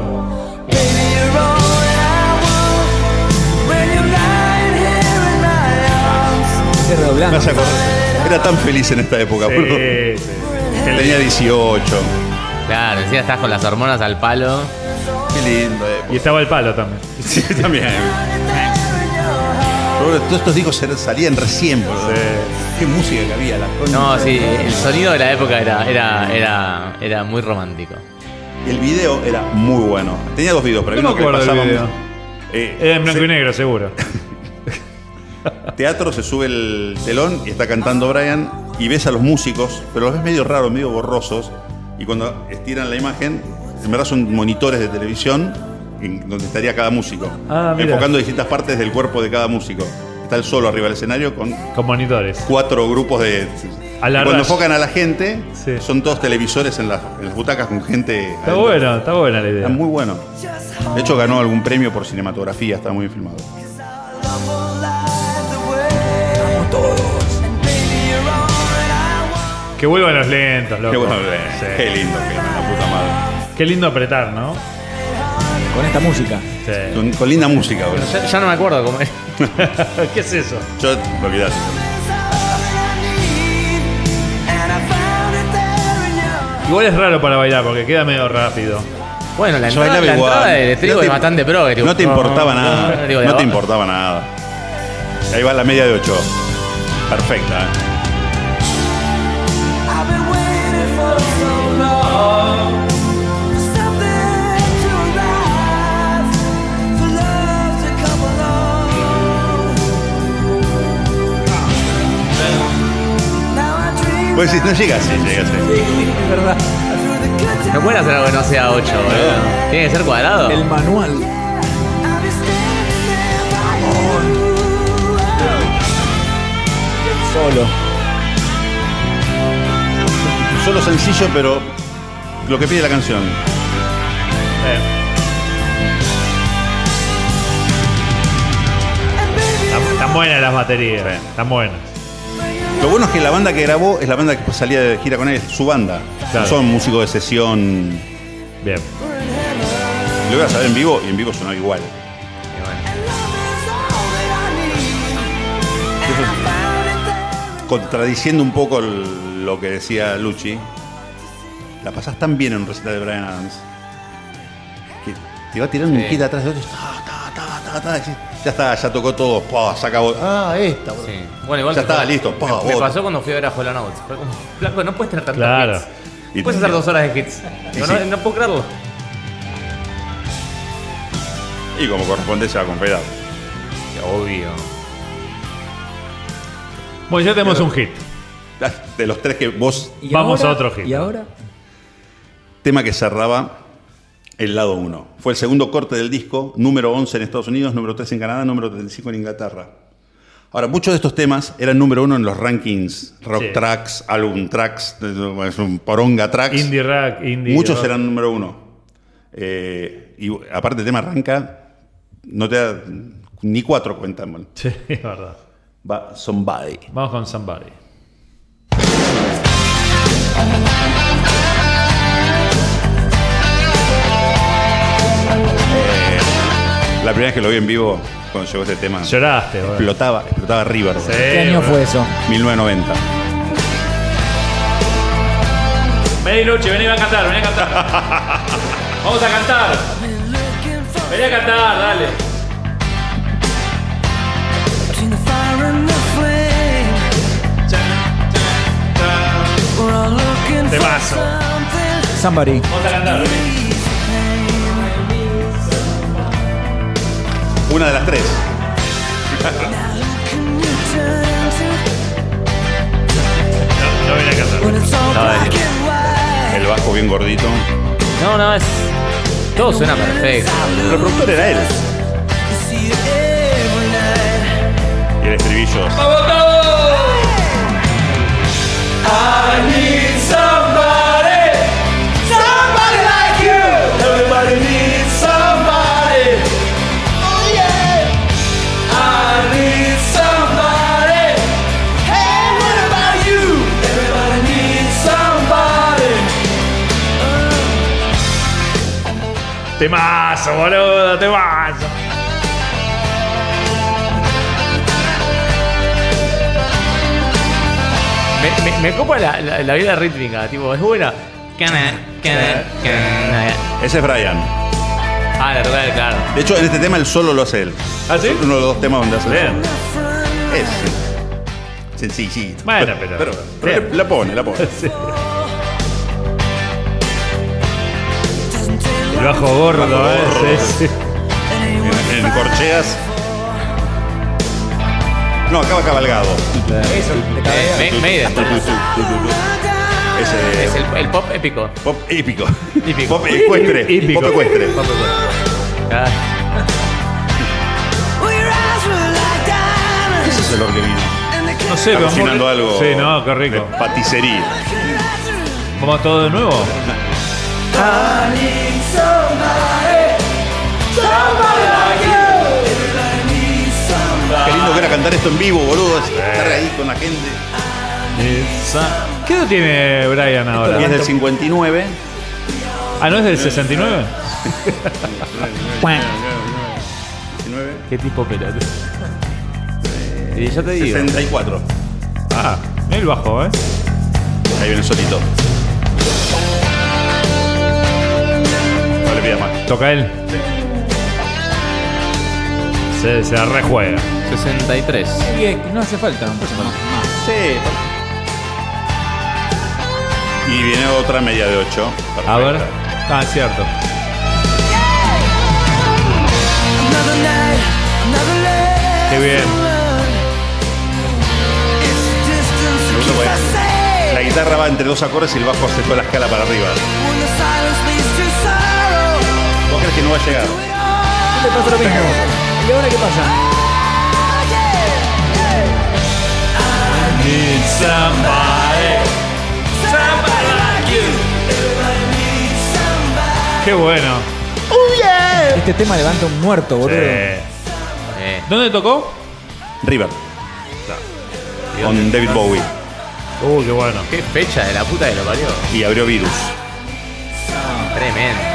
Era tan feliz en esta época, boludo. Sí. Tenía 18. Claro, encima estás con las hormonas al palo. Qué lindo. Y estaba el palo también. Sí, también. Todos estos discos salían recién, boludo. Sí. Qué música que había, la concha. No, sí, el sonido de la época era muy romántico. El video era muy bueno. Tenía 2 videos, pero no uno que le pasábamos. Era en blanco y negro, seguro. Teatro, se sube el telón y está cantando Brian y ves a los músicos, pero los ves medio raros, medio borrosos. Y cuando estiran la imagen, en verdad son monitores de televisión en donde estaría cada músico, enfocando distintas partes del cuerpo de cada músico. Está él solo arriba del escenario con monitores. 4 grupos de... Cuando enfocan a la gente, son todos televisores en las butacas con gente... Está buena la idea. Está muy bueno. De hecho ganó algún premio por cinematografía, está muy bien filmado. Vamos todos. Que vuelvan los lentos, loco. Qué bueno, qué lindo, que la puta madre. Qué lindo apretar, ¿no? Con esta música. Sí. Con linda música, boludo. Ya no me acuerdo cómo es. ¿Qué es eso? Yo lo olvidé. Igual es raro para bailar porque queda medio rápido. Bueno, la entrada de trigo es bastante pro. No te importaba nada. No te importaba nada. Ahí va la media de 8. Perfecta, Pues si no llega así, llega así. Es verdad. No pueden hacer algo que no sea 8, boludo. Tiene que ser cuadrado. El manual. Solo sencillo, pero lo que pide la canción. Están buenas las baterías. Están buenas. Lo bueno es que la banda que grabó es la banda que salía de gira con él, su banda. Claro. No son músicos de sesión. Bien. Lo voy a saber en vivo y en vivo sonó igual. Contradiciendo un poco lo que decía Lucci, la pasás tan bien en un recital de Bryan Adams que te va tirando un hit atrás de otro. Ya está, ya tocó todo. Se acabó. Esta. Sí. Bueno, igual ya está, listo. Me pasó cuando fui a ver a Hollow Notes. Fue como, flaco, no puedes tener tantos Claro. hits. Puedes hacer 2 horas de hits. No puedo creerlo. Y como corresponde se va con Fade Out. Obvio. Bueno, ya tenemos un hit. De los 3 que vos... Vamos a otro hit. ¿Y ahora? Tema que cerraba el lado 1. Fue el segundo corte del disco, número 11 en Estados Unidos, número 3 en Canadá, número 35 en Inglaterra. Ahora, muchos de estos temas eran número 1 en los rankings, rock tracks, album tracks, es un poronga tracks. Indie rock, indie Muchos rock. eran número 1. Y aparte el tema arranca, no te da ni 4 cuentas. Man. Sí, es verdad. Va Somebody. Vamos con Somebody. La primera vez que lo vi en vivo, cuando llegó este tema, Lloraste, boludo. explotaba River. Sí, ¿Qué año boludo. fue eso? 1990. Vení, Luchi, vení a cantar, vení a cantar. Vamos a cantar. Vení a cantar, dale. Temazo. Somebody. Vamos a cantar, vení. Una de las 3. No vení a cantar. El bajo bien gordito. No, es. Todo suena perfecto. Pero el productor era él. Y el estribillo. ¡Vamos todos! I need somebody, somebody like you. Everybody needs somebody. Oh yeah. I need somebody. Hey, what about you? Everybody needs somebody. Temazo, boludo, temazo. Me copa la vida rítmica, tipo, es buena. Ese es Brian. Ah, la toca del claro. De hecho, en este tema el solo lo hace él. ¿Ah, sí? Es uno de los 2 temas donde hace el Bien. solo. Es sencillito. Bueno, pero bien. la pone. Sí. El bajo gordo, sí. En corcheas. No, acaba cabalgado. Maiden. Ese Es el pop épico. pop épico. Típico. Pop ecuestre. Hípico. Pop ecuestre. Ah, Ese es el olor que vino. No sé, Está pero cocinando algo. Sí, no, qué rico. De paticería. ¿Vamos todo de nuevo? Qué lindo que era cantar esto en vivo, boludo. Estar ahí con la gente. ¿Qué edad tiene Brian ahora? Y es del 59. Ah, ¿no es del 69? 19. qué tipo pelota. Y yo te digo. 64. Ah, el bajo, ¿eh? Ahí viene solito. No le pida más. Toca él. Se la rejuega. 63. Y no hace falta un poco más. Sí. Y viene otra media de 8. A ver. Ah, es cierto. La Qué bien. guitarra va entre 2 acordes y el bajo hace toda la escala para arriba. ¿Vos crees que no va a llegar? ¿Qué le pasa lo mismo? ¿Y ahora qué pasa? Qué bueno. Este tema levanta un muerto, boludo. ¿Dónde tocó? River. Con David Bowie. Qué bueno. Qué fecha de la puta que lo parió. Y abrió Virus. Tremendo.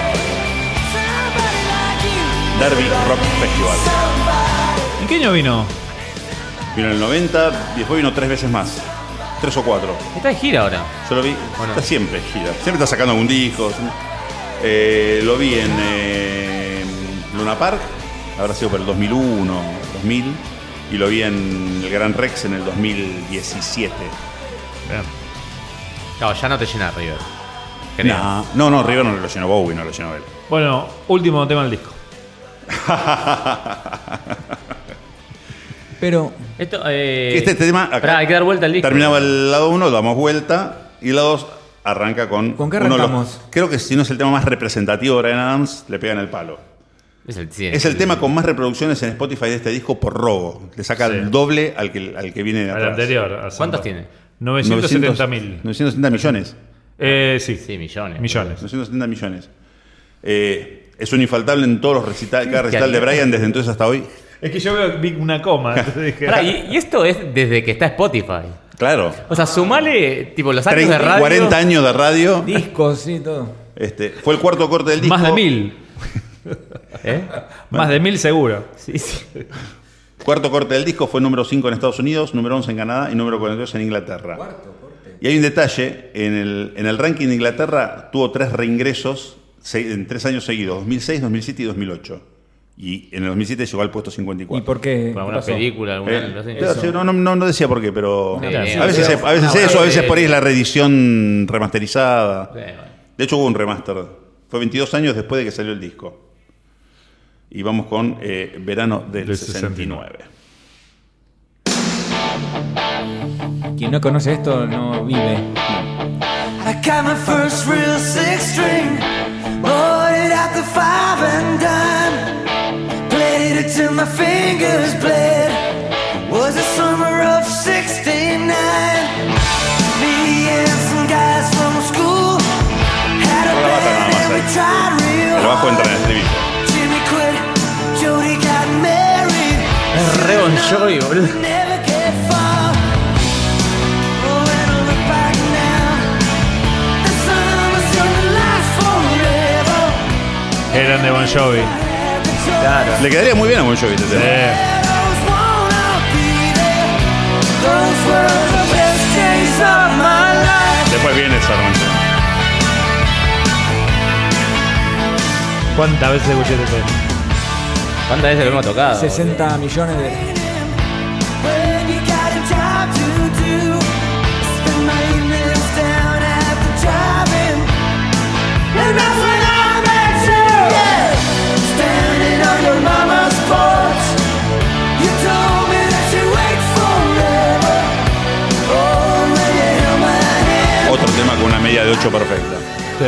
Derby Rock Festival. ¿En qué año vino? Vino en el 90 y después vino 3 veces más. 3 o 4. Está de gira ahora. Yo lo vi. Bueno. Está siempre gira. Siempre está sacando algún disco. Lo vi en Luna Park. Habrá sido por el 2001, 2000. Y lo vi en el Gran Rex en el 2017. Bien. Claro, ya no te llena River. Creo. No, River no lo llenó Bowie, no lo llenó él. Bueno, último tema del disco. Pero Esto, Este tema acá pará, hay que dar vuelta al disco. terminaba el lado 1, damos vuelta. Y el lado 2 arranca con. ¿Con qué uno de los- arrancamos? creo que si no es el tema más representativo de Bryan Adams, le pegan el palo. Es el tema con más reproducciones en Spotify de este disco por robo. Le saca Sí. el doble al que viene de Al atrás. anterior. al ¿Cuántos Samba. tiene? 970.000. 970 millones. Sí. Sí, millones. Millones. 970 millones. Es un infaltable en todos los recitales, cada recital de haría? Bryan desde entonces hasta hoy. Es que yo vi una coma. Entonces dije, Pará, y esto es desde que está Spotify. Claro. O sea, sumale tipo los años 30, de radio. 40 años de radio. discos, sí, todo. Fue el cuarto corte del disco. más de 1000. ¿Eh? Más de 1000 seguro. Sí, sí. Cuarto corte del disco fue número 5 en Estados Unidos, número 11 en Canadá y número 42 en Inglaterra. Y hay un detalle, en el ranking de Inglaterra tuvo 3 reingresos en 3 años seguidos, 2006, 2007 y 2008. Y en el 2007 llegó al puesto 54. ¿Y por qué? Para ¿Qué una pasó? película, alguna. no sé. Claro, sí, no decía por qué, pero Sí, a veces sí. eso, a veces por ahí es la reedición remasterizada. Bueno. De hecho hubo un remaster. Fue 22 años después de que salió el disco. Y vamos con verano del 69. Quien no conoce esto no vive. I got my first real 6-string, bought it at the 5 and dime, played it till my fingers bled. Was the summer of '69. Me and some guys from school had a No la bata nada band más and we ahí. tried real El bajo entra en el hard. estribillo. Jimmy quit, Jody got married. Es re Bon Jovi, boludo. Never get far. Oh, when I look back now, the summer still lasts forever. Qué grande Bon Jovi. Claro. Le quedaría muy bien a Bon Jovi este tema. Always wanna be there. Those were the best days of my life. Después viene esa romance. ¿Cuántas veces escuché este tema? ¿Cuántas veces lo hemos tocado? 60 millones de... When you got a job to do, spend my evenings down at the drive-in. And that's when I met you. Yeah. Standing on your mama's porch, you told me that you wait forever. Oh, when you held my hand. Otro tema con una media de 8 perfecta. Sí.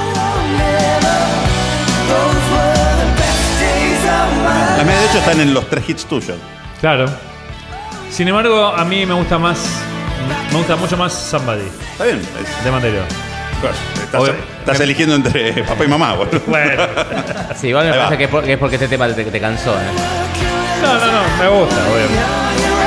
Those were the best days of my Las medias de 8 están en los 3 hits tuyos. Claro. Sin embargo, a mí me gusta mucho más Somebody, Está bien. de Manterio. Obvio. Estás eligiendo entre papá y mamá, boludo. Bueno. Sí, igual me Ahí va. parece que es porque este tema te cansó, ¿eh? No, me gusta, obviamente.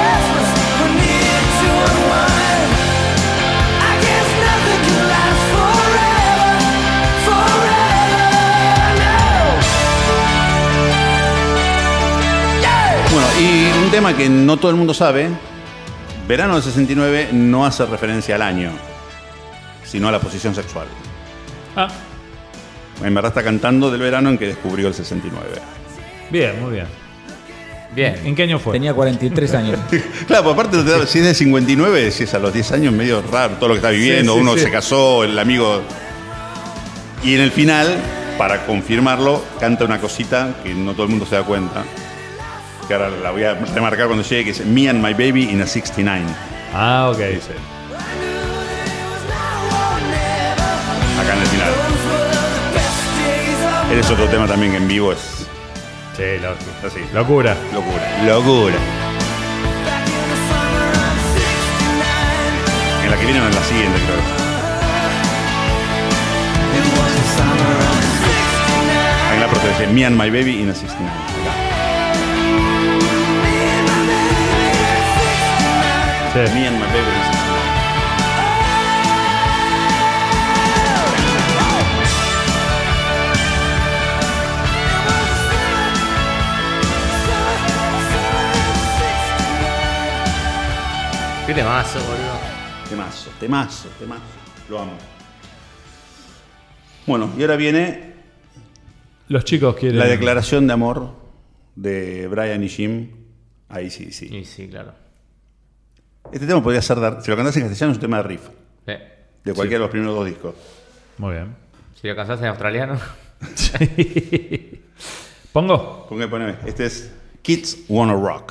Bueno, y un tema que no todo el mundo sabe, verano del 69 no hace referencia al año, sino a la posición sexual. Ah, En verdad está cantando del verano en que descubrió el 69. bien, muy bien. Bien. ¿En qué año fue? Tenía 43 años. Claro, pues aparte, si es del 59, si es a los 10 años, medio raro todo lo que está viviendo. Sí, sí, Uno sí. se casó, el amigo. Y en el final, para confirmarlo, canta una cosita que no todo el mundo se da cuenta. Que ahora la voy a remarcar cuando llegue, que es Me and My Baby in a 69. Ah, ok. Dice. acá en el final. Ese es otro tema también que en vivo es Sí, así. locura. Locura. En la que viene o en la siguiente, creo. Ahí la protege Me and My Baby in a 69. Sí. Me and My Baby in a 69. Qué temazo, boludo. Temazo. Lo amo. Bueno, y ahora viene Los chicos quieren. la declaración de amor de Brian y Jim. Ahí sí. Sí, sí, claro. Este tema podría ser, si lo cantás en castellano, es un tema de riff. De cualquiera de los primeros 2 discos. Muy bien. Si lo cantás en australiano. ¿Pongo? Poneme. Este es Kids Wanna Rock.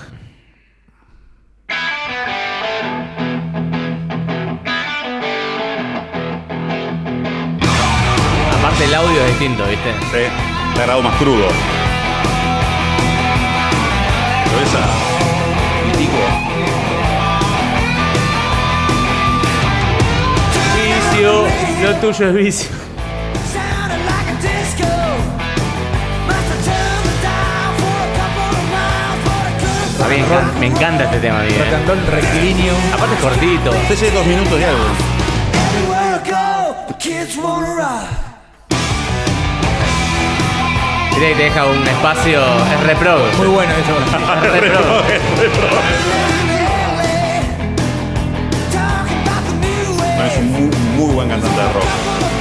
Aparte el audio es distinto, ¿viste? Sí, está grabado más crudo. Pero esa. Vicio, lo tuyo es vicio. A mí me encanta este tema, bien. Lo cantó el rectilíneo. Aparte es cortito. Este es 2 minutos y algo. Mira que te deja un espacio. Es repro. Muy bueno eso. Es repro. No, es un muy buen cantante de rock.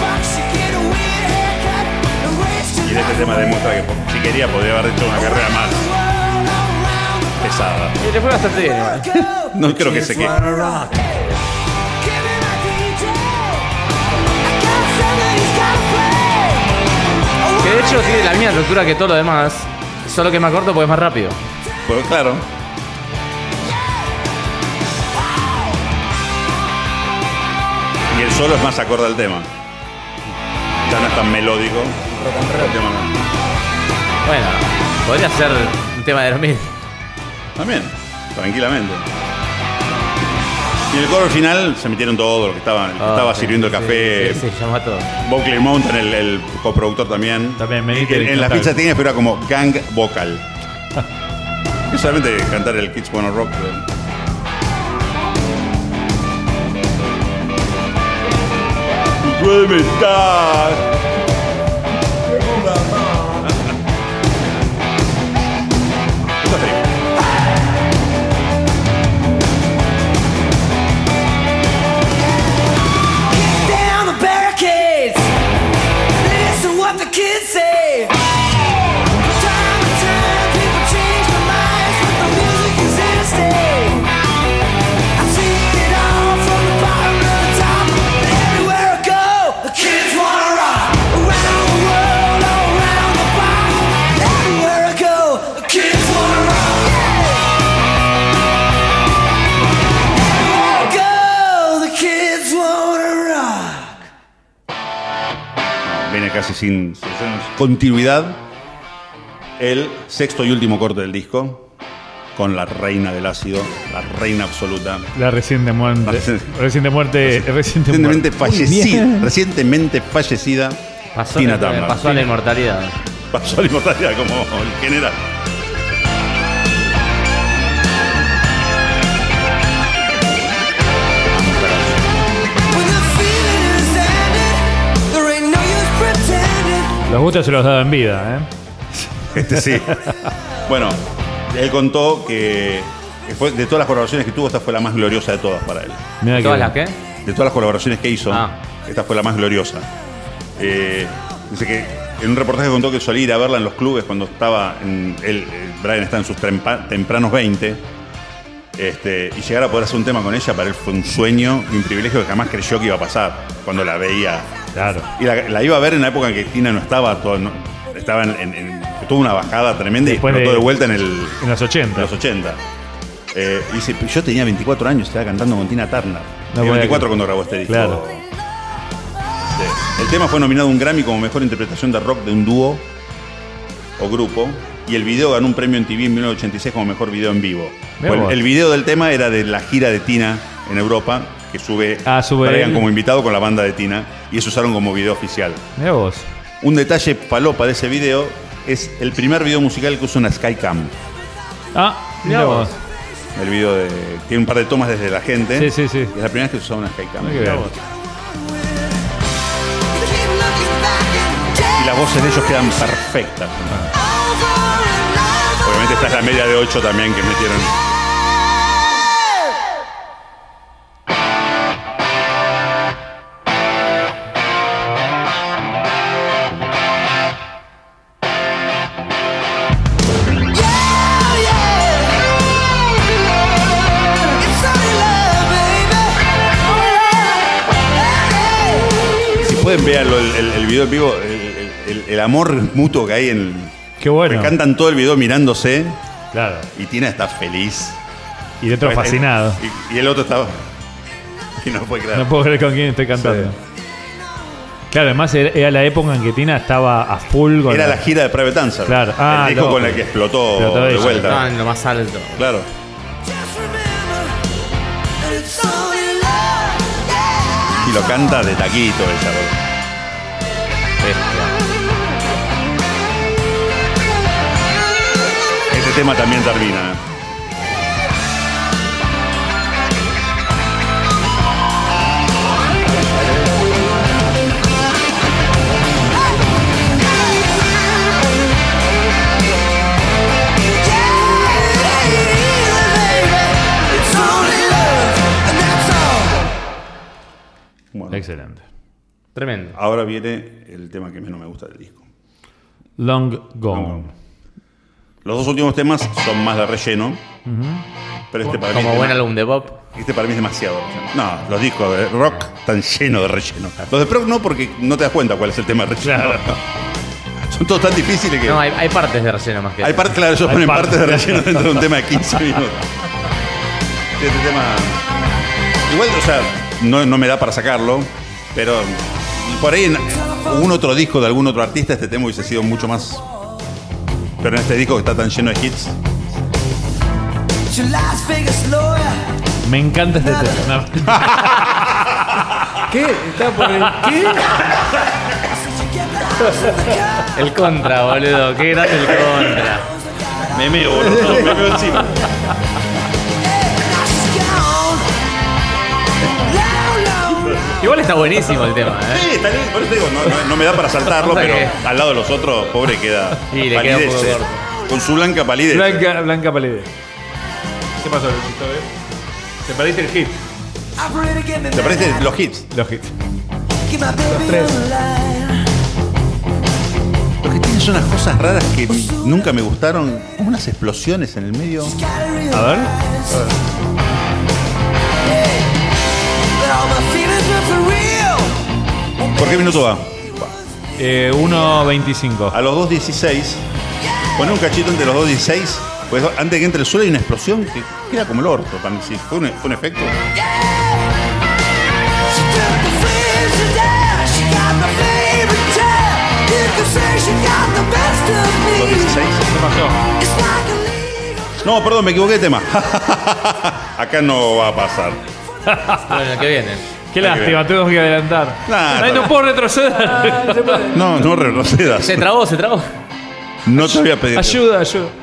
Y en este tema demuestra que si quería podría haber hecho una carrera más pesada. Y le fue bastante bien, igual. No creo que se quede. Que de hecho tiene la misma estructura que todo lo demás. Solo que es más corto porque es más rápido. Pues claro. Y el solo es más acorde al tema. Ya no es tan melódico. El tema no. Bueno, podría ser un tema de los mil. También, tranquilamente. Y en el coro final se metieron todo lo que estaba sirviendo el café. Sí, llama todo. Bob Clear Mountain, el coproductor también. También, me En la ficha técnica, pero era como gang vocal. Y solamente cantar el Kids Wanna Rock. ¡Puede estar! Casi sin continuidad, el sexto y último corte del disco, con la reina del ácido, la reina absoluta. La reciente muerte. Recientemente fallecida. Tina Turner. Pasó a la inmortalidad. Pasó a la inmortalidad como el general. Los gustos se los daba en vida, Este sí. Bueno, él contó que fue, de todas las colaboraciones que tuvo, esta fue la más gloriosa de todas para él. Mirá ¿Todas las qué? De todas las colaboraciones que hizo, esta fue la más gloriosa. Dice que en un reportaje contó que solía ir a verla en los clubes cuando estaba Brian está en sus tempranos 20. Y llegar a poder hacer un tema con ella para él fue un sueño y un privilegio que jamás creyó que iba a pasar cuando la veía. Claro. Y la iba a ver en la época en que Tina no estaba, estaba tuvo una bajada tremenda. Después y explotó de vuelta en los 80. En los 80. Y dice, yo tenía 24 años, estaba cantando con Tina Turner. No, tenía 24 cuando grabó este disco. Claro. impresionante. El tema fue nominado a un Grammy como mejor interpretación de rock de un dúo o grupo. Y el video ganó un premio en TV en 1986 como mejor video en vivo. El video del tema era de la gira de Tina en Europa, que sube Brian como invitado con la banda de Tina, y eso usaron como video oficial. Mirá vos. Un detalle palopa de ese video es el primer video musical que usa una Skycam. Mirá vos. El video tiene un par de tomas desde la gente. Sí. Y es la primera vez que se usaba una Skycam. Mirá vos. Y las voces de ellos quedan perfectas. Obviamente esta es la media de 8 también que metieron. Si pueden ver el video en vivo, el amor mutuo que hay en... Qué bueno. Que cantan todo el video mirándose. Claro. Y Tina está feliz. Y el otro fascinado. Y el otro estaba... Y no puede creer. No puedo creer con quién estoy cantando. Sí. Claro, además era la época en que Tina estaba a full con... Era la gira de Private Dancer. Claro. El disco con el que explotó de vuelta. Estaba en lo más alto. Claro. Y lo canta de taquito ella. Este tema también termina. Bueno, excelente. Tremendo. Ahora viene el tema que menos me gusta del disco. Long Gone. Los dos últimos temas son más de relleno. Pero este para mí como buen álbum de pop. Este para mí es demasiado relleno. No, los discos de rock están llenos de relleno. Los de prog no, porque no te das cuenta cuál es el tema de relleno. Claro. Son todos tan difíciles que... No, hay partes de relleno más que... Claro, ellos ponen partes de relleno dentro de un tema de 15 minutos. Este tema... Igual, o sea, no me da para sacarlo, pero por ahí en un otro disco de algún otro artista este tema hubiese sido mucho más... Pero en este disco que está tan lleno de hits... Me encanta este tema. ¿Qué? ¿Está por el qué? El contra, boludo. Qué grande el contra. Me meo, boludo. Me meo encima. Igual está buenísimo el tema, ¿eh? Sí, está bien, por eso te digo, no me da para saltarlo, pero al lado de los otros, pobre, queda. Sí, le queda un poco corto. Con su blanca palidez. Blanca palidez. ¿Qué pasó, Luchito? ¿Te perdiste el hit? ¿Te parece los hits? Los hits. Los tres. Lo que tiene son unas cosas raras que nunca me gustaron. Como unas explosiones en el medio. A ver. ¿Por qué minuto va? 1.25. A los 2.16. Poner un cachito entre los 2.16. Pues antes de que entre el sol hay una explosión que queda como el orto. Para mí, sí, fue un efecto. 2.16. ¿Qué pasó? No, perdón, me equivoqué de tema. Acá no va a pasar. Bueno, ¿qué viene? Qué lástima, tengo que adelantar. Nah, Ay, no puedo retroceder. No retrocedas. Se trabó. No te voy a pedir. Ayuda.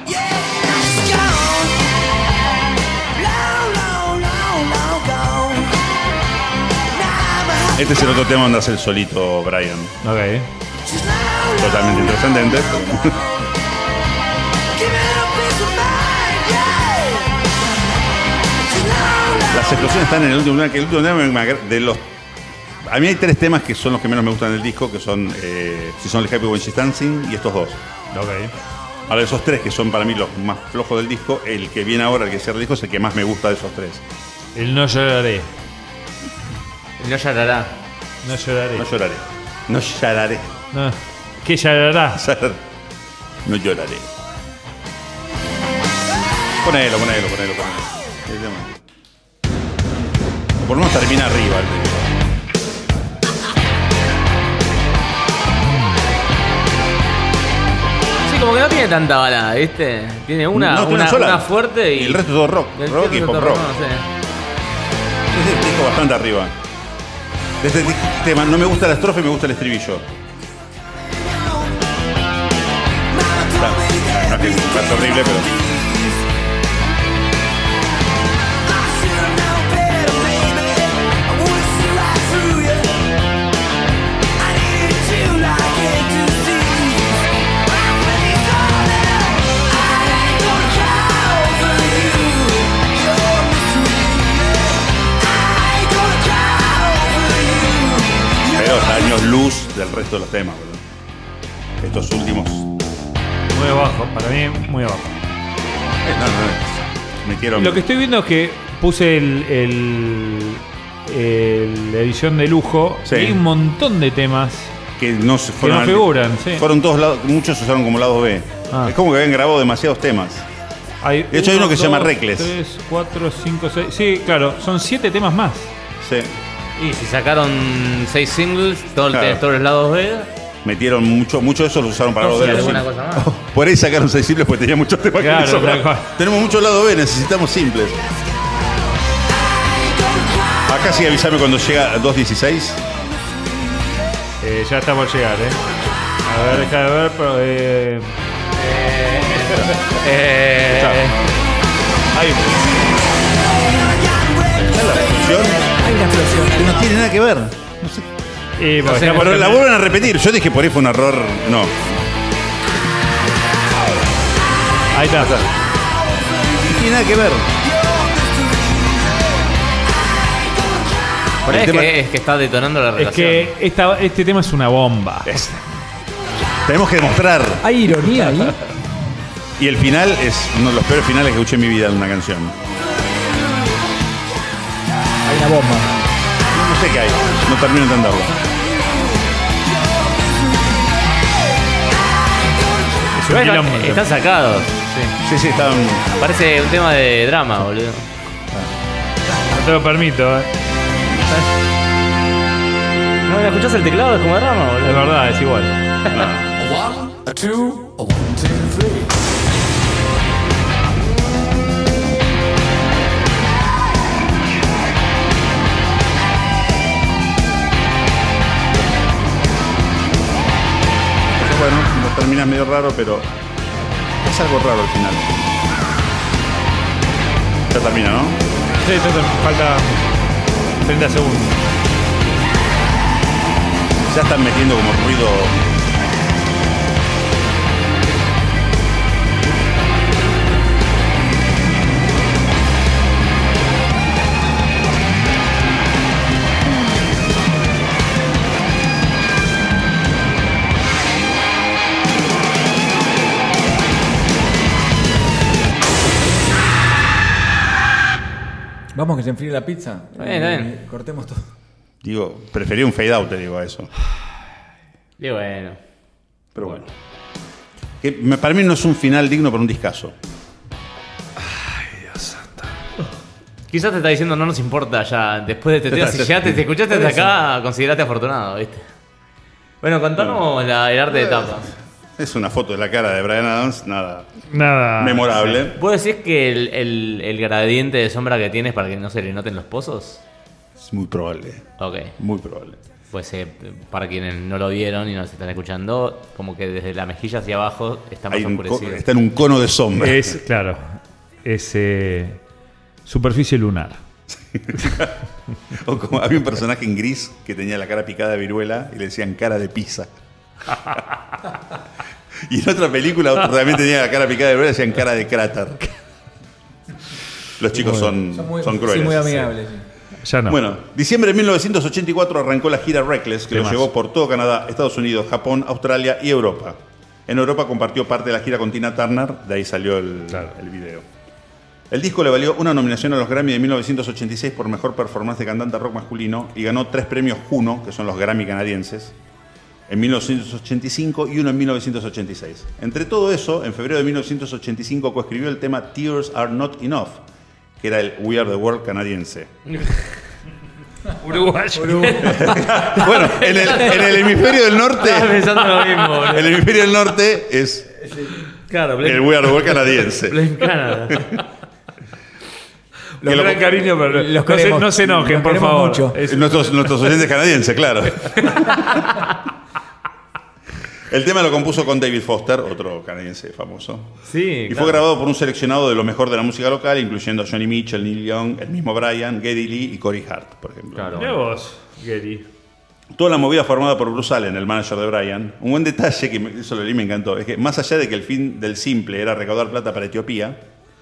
Este es el otro tema donde hace el solito Brian. Ok. Totalmente intrascendente. Las explosiones están en el último tema. Que el último tema de los... A mí hay tres temas que son los que menos me gustan del disco, que son Si Son el Happy When She's Dancing y estos dos. Ok. Ahora, esos tres que son para mí los más flojos del disco, el que viene ahora, el que cierra el disco, es el que más me gusta de esos tres. El No Lloraré. No llorará. No lloraré. No lloraré. No lloraré. No. ¿Qué llorará? No lloraré. Ponelo. Por lo menos termina arriba el video. como que no tiene tanta balada, ¿viste? Tiene una fuerte y... el resto es todo rock. Rock y pop rock. No sé. Este disco bastante arriba. De este tema no me gusta la estrofa y me gusta el estribillo. No es que es horrible, pero... Años luz del resto de los temas, boludo. Estos últimos. Muy abajo, para mí muy abajo. Metieron... Lo que estoy viendo es que puse la edición de lujo. Sí. Y hay un montón de temas que no se fueron, que no figuran. Sí. Fueron todos lados, muchos se usaron como lado B. Es como que habían grabado demasiados temas. De hecho, hay uno que se llama Reckless. 3, 4, 5, 6. Sí, claro, son 7 temas más. Sí. Y si sacaron 6 singles, todos los lados B. Metieron mucho de eso, los usaron para los B. Alguna cosa más. Por ahí sacaron 6 simples porque tenía muchos temas que tenemos mucho lado B, necesitamos simples. Acá sí avísame cuando llega a 2.16. Ya está por llegar, A ver, deja de ver, pero Hay una explosión que no tiene nada que ver. No sé. Pero la vuelven a repetir. Yo dije por ahí fue un error. No. Ahí está. No tiene nada que ver. Por ahí es que está detonando la relación. Es que este tema es una bomba. Tenemos que demostrar. Hay ironía ahí. Y el final es uno de los peores finales que escuché en mi vida en una canción. Hay una bomba. No sé qué hay. No termino de entenderlo. Están sacados. Sí, están... Parece un tema de drama, boludo. No te lo permito, ¿No escuchás el teclado? Es como de drama, boludo. Es verdad, es igual. One, a two, a 1, 2, 3. Bueno, lo terminas medio raro, pero es algo raro al final. Ya termina, ¿no? Sí, falta 30 segundos. Ya están metiendo como ruido. Vamos que se enfríe la pizza. Bien. Cortemos todo. Digo, preferí un fade out, te digo a eso. Y bueno. Pero bueno. Que para mí no es un final digno para un discazo. Ay, Dios santo. Quizás te está diciendo no nos importa ya. Después de este tema, si ya te escuchaste desde acá, considerate afortunado, ¿viste? Bueno, contanos el arte de tapa. Es una foto de la cara de Bryan Adams, nada memorable. ¿Vos decís que el gradiente de sombra que tienes para que no se le noten los pozos? Es muy probable. Ok. Muy probable. Pues para quienes no lo vieron y nos están escuchando, como que desde la mejilla hacia abajo está más oscurecido. Está en un cono de sombra. Es superficie lunar. O como había un personaje en gris que tenía la cara picada de viruela y le decían cara de pizza. Y en otra película otro también tenía la cara picada de viruela y decían cara de cráter. Los chicos son crueles. Sí, muy amigables. Sí. Ya no. Bueno, diciembre de 1984 arrancó la gira Reckless, que lo llevó por todo Canadá, Estados Unidos, Japón, Australia y Europa. En Europa compartió parte de la gira con Tina Turner, de ahí salió el video. El disco le valió una nominación a los Grammy de 1986 por mejor performance de cantante rock masculino y ganó 3 premios Juno, que son los Grammy canadienses, en 1985 y uno en 1986. Entre todo eso, en febrero de 1985 coescribió el tema Tears Are Not Enough, que era el We Are the World canadiense. Uruguayo. Bueno, en el hemisferio del norte. Estaba pensando lo mismo, boludo. El hemisferio del norte es Claro, El We Are the World canadiense. Blame Canada. Los gran cariño, pero no se enojen, por favor. Mucho. Nuestros oyentes canadienses, claro. El tema lo compuso con David Foster, otro canadiense famoso. Sí, y fue grabado por un seleccionado de lo mejor de la música local, incluyendo a Johnny Mitchell, Neil Young, el mismo Brian, Geddy Lee y Corey Hart, por ejemplo. Claro. Mirá vos, Gary. Toda la movida formada por Bruce Allen, el manager de Brian. Un buen detalle, que eso lo leí y me encantó, es que más allá de que el fin del simple era recaudar plata para Etiopía,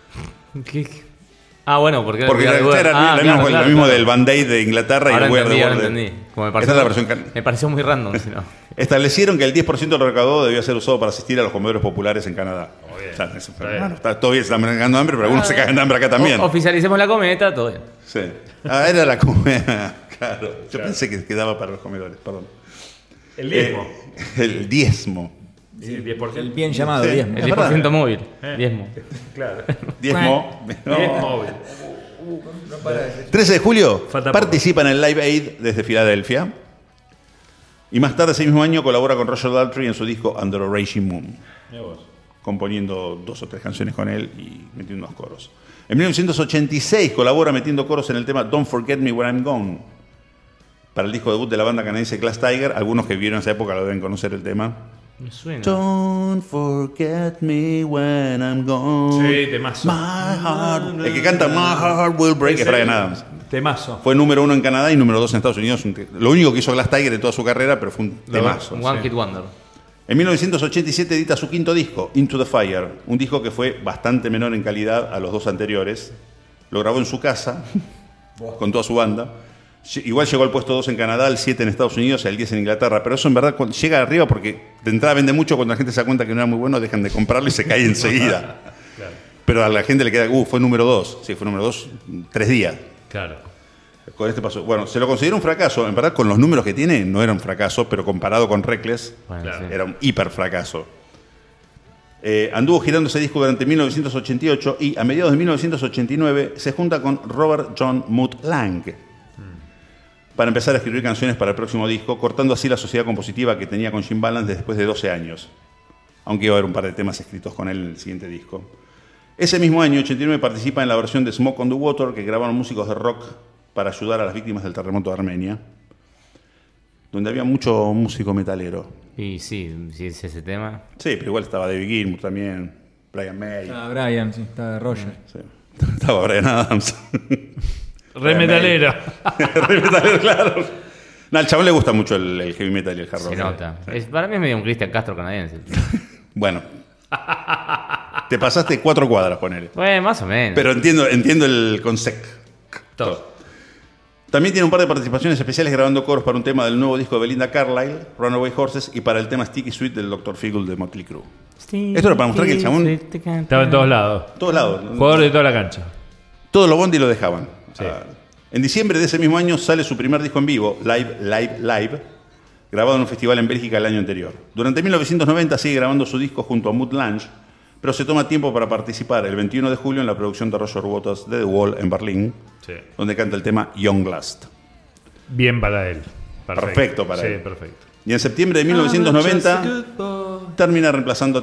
Bueno, porque era lo mismo del Band-Aid de Inglaterra ahora y el We Are the World. entendí. Como me pareció muy random. Si no. Establecieron que el 10% de lo recaudado debía ser usado para asistir a los comedores populares en Canadá. O sea, está todo bien, se están cagando de hambre, pero algunos se cagan de hambre acá también. Oficialicemos la cometa, todo bien. Sí. Era la comida. Claro. Yo pensé que quedaba para los comedores, perdón. El diezmo. El diezmo. Sí, 10%. El bien llamado Sí. diezmo. El 10% móvil. Diezmo. Claro. Diezmo. 10 móvil. 13 de julio Falta participa en el Live Aid desde Filadelfia. Y más tarde ese mismo año colabora con Roger Daltrey en su disco Under a Raging Moon, componiendo 2 o 3 canciones con él y metiendo unos coros. En 1986 colabora metiendo coros en el tema Don't Forget Me When I'm Gone, para el disco debut de la banda canadiense Glass Tiger. Algunos que vieron esa época lo deben conocer el tema. Me suena. Don't forget me when I'm gone. Sí, temazo. My heart. El que canta My Heart Will Break es Bryan Adams. Temazo. Fue número 1 en Canadá y número 2 en Estados Unidos. Lo único que hizo Glass Tiger en toda su carrera, pero fue un temazo. One Hit Wonder. En 1987 edita su quinto disco, Into the Fire, un disco que fue bastante menor en calidad a los 2 anteriores. Lo grabó en su casa, con toda su banda. Igual llegó al puesto 2 en Canadá, al 7 en Estados Unidos y al 10 en Inglaterra. Pero eso en verdad llega arriba porque de entrada vende mucho. Cuando la gente se da cuenta que no era muy bueno, dejan de comprarlo y se cae enseguida. Claro. Pero a la gente le queda, fue número 2. Sí, fue número 2 3 días. Claro. Con este paso. Bueno, se lo considera un fracaso. En verdad, con los números que tiene, no era un fracaso, pero comparado con Reckless, era un hiper fracaso. Anduvo girando ese disco durante 1988 y a mediados de 1989 se junta con Robert John Mutt Lang para empezar a escribir canciones para el próximo disco, cortando así la sociedad compositiva que tenía con Jim Balance después de 12 años. Aunque iba a haber un par de temas escritos con él en el siguiente disco. Ese mismo año, 89, participa en la versión de Smoke on the Water que grabaron músicos de rock para ayudar a las víctimas del terremoto de Armenia, donde había mucho músico metalero. Y sí, es ese tema. Sí, pero igual estaba David Gilmour también, Brian May. Estaba Brian, sí, estaba Roger. Sí. Estaba Brian Adams. Re metalero. Re metalero, claro. No, al chabón le gusta mucho el heavy metal y el hard rock. Se nota. Para mí es medio un Cristian Castro canadiense. Bueno. Te pasaste 4 cuadras, ponele. Bueno, más o menos. Pero entiendo el concepto. También tiene un par de participaciones especiales grabando coros para un tema del nuevo disco de Belinda Carlisle, Runaway Horses, y para el tema Sticky Sweet del Dr. Feelgood de Motley Crue. Esto era para mostrar que el chabón estaba en todos lados. Todos lados. Jugador de toda la cancha. Todo lo bondi lo dejaban. Sí. En diciembre de ese mismo año sale su primer disco en vivo, Live, grabado en un festival en Bélgica el año anterior. Durante 1990 sigue grabando su disco junto a Mutt Lange, pero se toma tiempo para participar el 21 de julio en la producción de Roger Waters de The Wall en Berlín, donde canta el tema Young Last. Bien para él. Perfecto para él. Sí, perfecto. Y en septiembre de 1990 termina reemplazando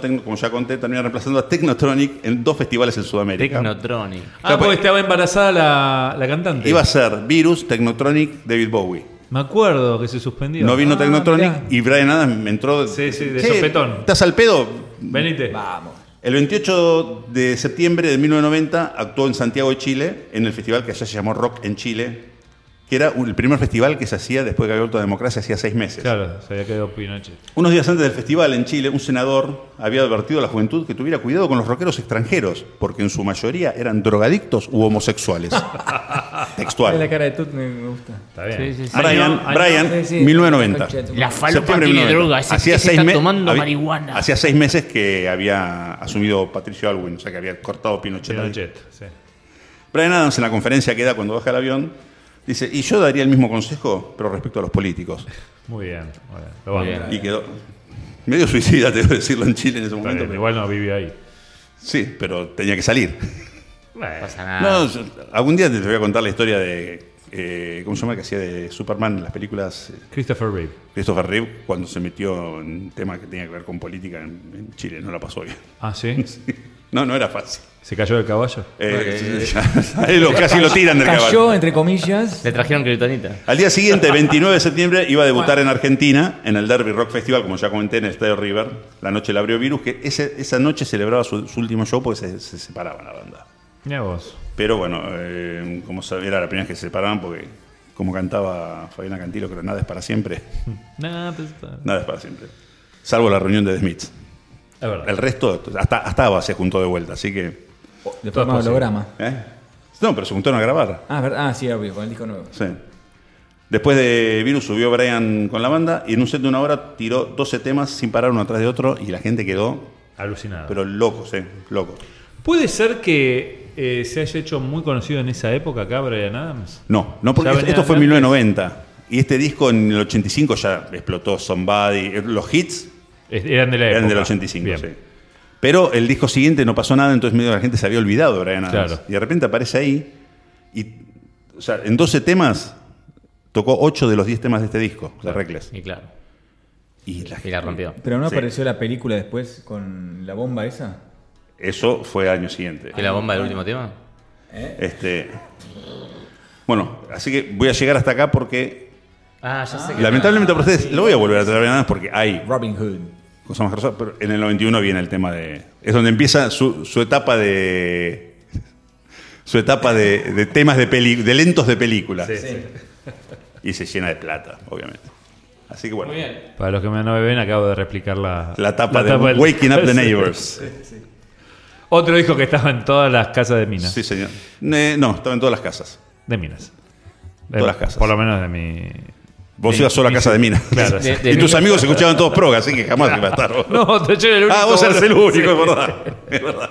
a Technotronic en 2 festivales en Sudamérica. Technotronic. Porque estaba embarazada la cantante. Iba a ser Virus, Technotronic, David Bowie. Me acuerdo que se suspendió. No vino Technotronic mirá. y Bryan Adams entró. Sí, de sopetón. ¿Estás al pedo? Venite. Vamos. El 28 de septiembre de 1990 actuó en Santiago de Chile, en el festival que allá se llamó Rock en Chile, que era el primer festival que se hacía después de que había vuelto a la democracia, hacía 6 meses. Claro, se había quedado Pinochet. Unos días antes del festival en Chile, un senador había advertido a la juventud que tuviera cuidado con los rockeros extranjeros, porque en su mayoría eran drogadictos u homosexuales. Textual. La cara de Tut me gusta. Está bien. Sí. Brian, Sí, 1990. La falopa Septiembre tiene 1990. droga. Hacía Se 6 está tomando marihuana. Hacía 6 meses que había asumido Patricio Aylwin, o sea que había cortado Pinochet. Sí. Bryan Adams en la conferencia que da cuando baja el avión dice, y yo daría el mismo consejo, pero respecto a los políticos. Muy bien. Lo vamos. Muy bien. Y quedó medio suicida, te debo decirlo, en Chile en ese momento. Igual no vivió ahí. Sí, pero tenía que salir. No pasa nada. No, algún día te voy a contar la historia de ¿cómo se llama? Que hacía de Superman en las películas. Christopher Reeve. Christopher Reeve, cuando se metió en temas que tenía que ver con política en Chile, no la pasó bien. Ah, ¿sí? No era fácil. ¿Se cayó del caballo? Casi lo tiran del Cayó, caballo. entre comillas. Le trajeron kriptonita. Al día siguiente, 29 de septiembre, iba a debutar en Argentina, en el Derby Rock Festival, como ya comenté, en el Estadio River. La noche la abrió Virus, que esa noche celebraba su último show porque se separaba la banda. Mira vos. Pero bueno, como sabía, era la primera vez que se separaban porque, como cantaba Fabiana Cantilo, creo, nada es para siempre. Nada Nada es para siempre. Salvo la reunión de The Smiths. Es verdad. El resto, hasta ABBA se juntó de vuelta, así que... De forma holograma. No, pero se juntaron a grabar. ¿Verdad? Sí, obvio, con el disco nuevo. Sí. Después de Virus subió Brian con la banda y en un set de 1 hora tiró 12 temas sin parar uno atrás de otro y la gente quedó... Alucinado. Pero locos, locos. ¿Puede ser que se haya hecho muy conocido en esa época acá, Bryan Adams? No, porque esto fue en 1990. Y este disco en el 85 ya explotó Somebody. Los hits eran de la época. eran del 85, Bien. sí. Pero el disco siguiente no pasó nada, entonces medio la gente se había olvidado de Bryan Adams. Claro. Y de repente aparece ahí y, o sea, en 12 temas tocó 8 de los 10 temas de este disco, de Reckless. Y claro. Y la rompió. ¿Pero no Sí. apareció la película después con la bomba esa? Eso fue al año siguiente. ¿Y la bomba del último tema? Bueno, así que voy a llegar hasta acá porque Ya sé que... lamentablemente para ustedes lo voy a volver a traer nada más porque hay Robin Hood. cosas más grosas, pero en el 91 viene el tema de... Es donde empieza su etapa de... Su etapa de temas de lentos de película. Sí. Y se llena de plata, obviamente. Así que bueno. Muy bien. Para los que no me ven, acabo de replicar la La tapa de del- Waking Up the Sí. Neighbors. Otro disco que estaba en todas las casas de Minas. Sí, señor. No, estaba en todas las casas. De Minas. Todas las casas. Por lo menos de mi... Vos ibas solo a casa de Mina. Claro. Y tus amigos escuchaban todos prog, así que jamás iba a estar vos. No, yo era el único. Vos eres el boludo. único, Sí. es verdad. Es verdad.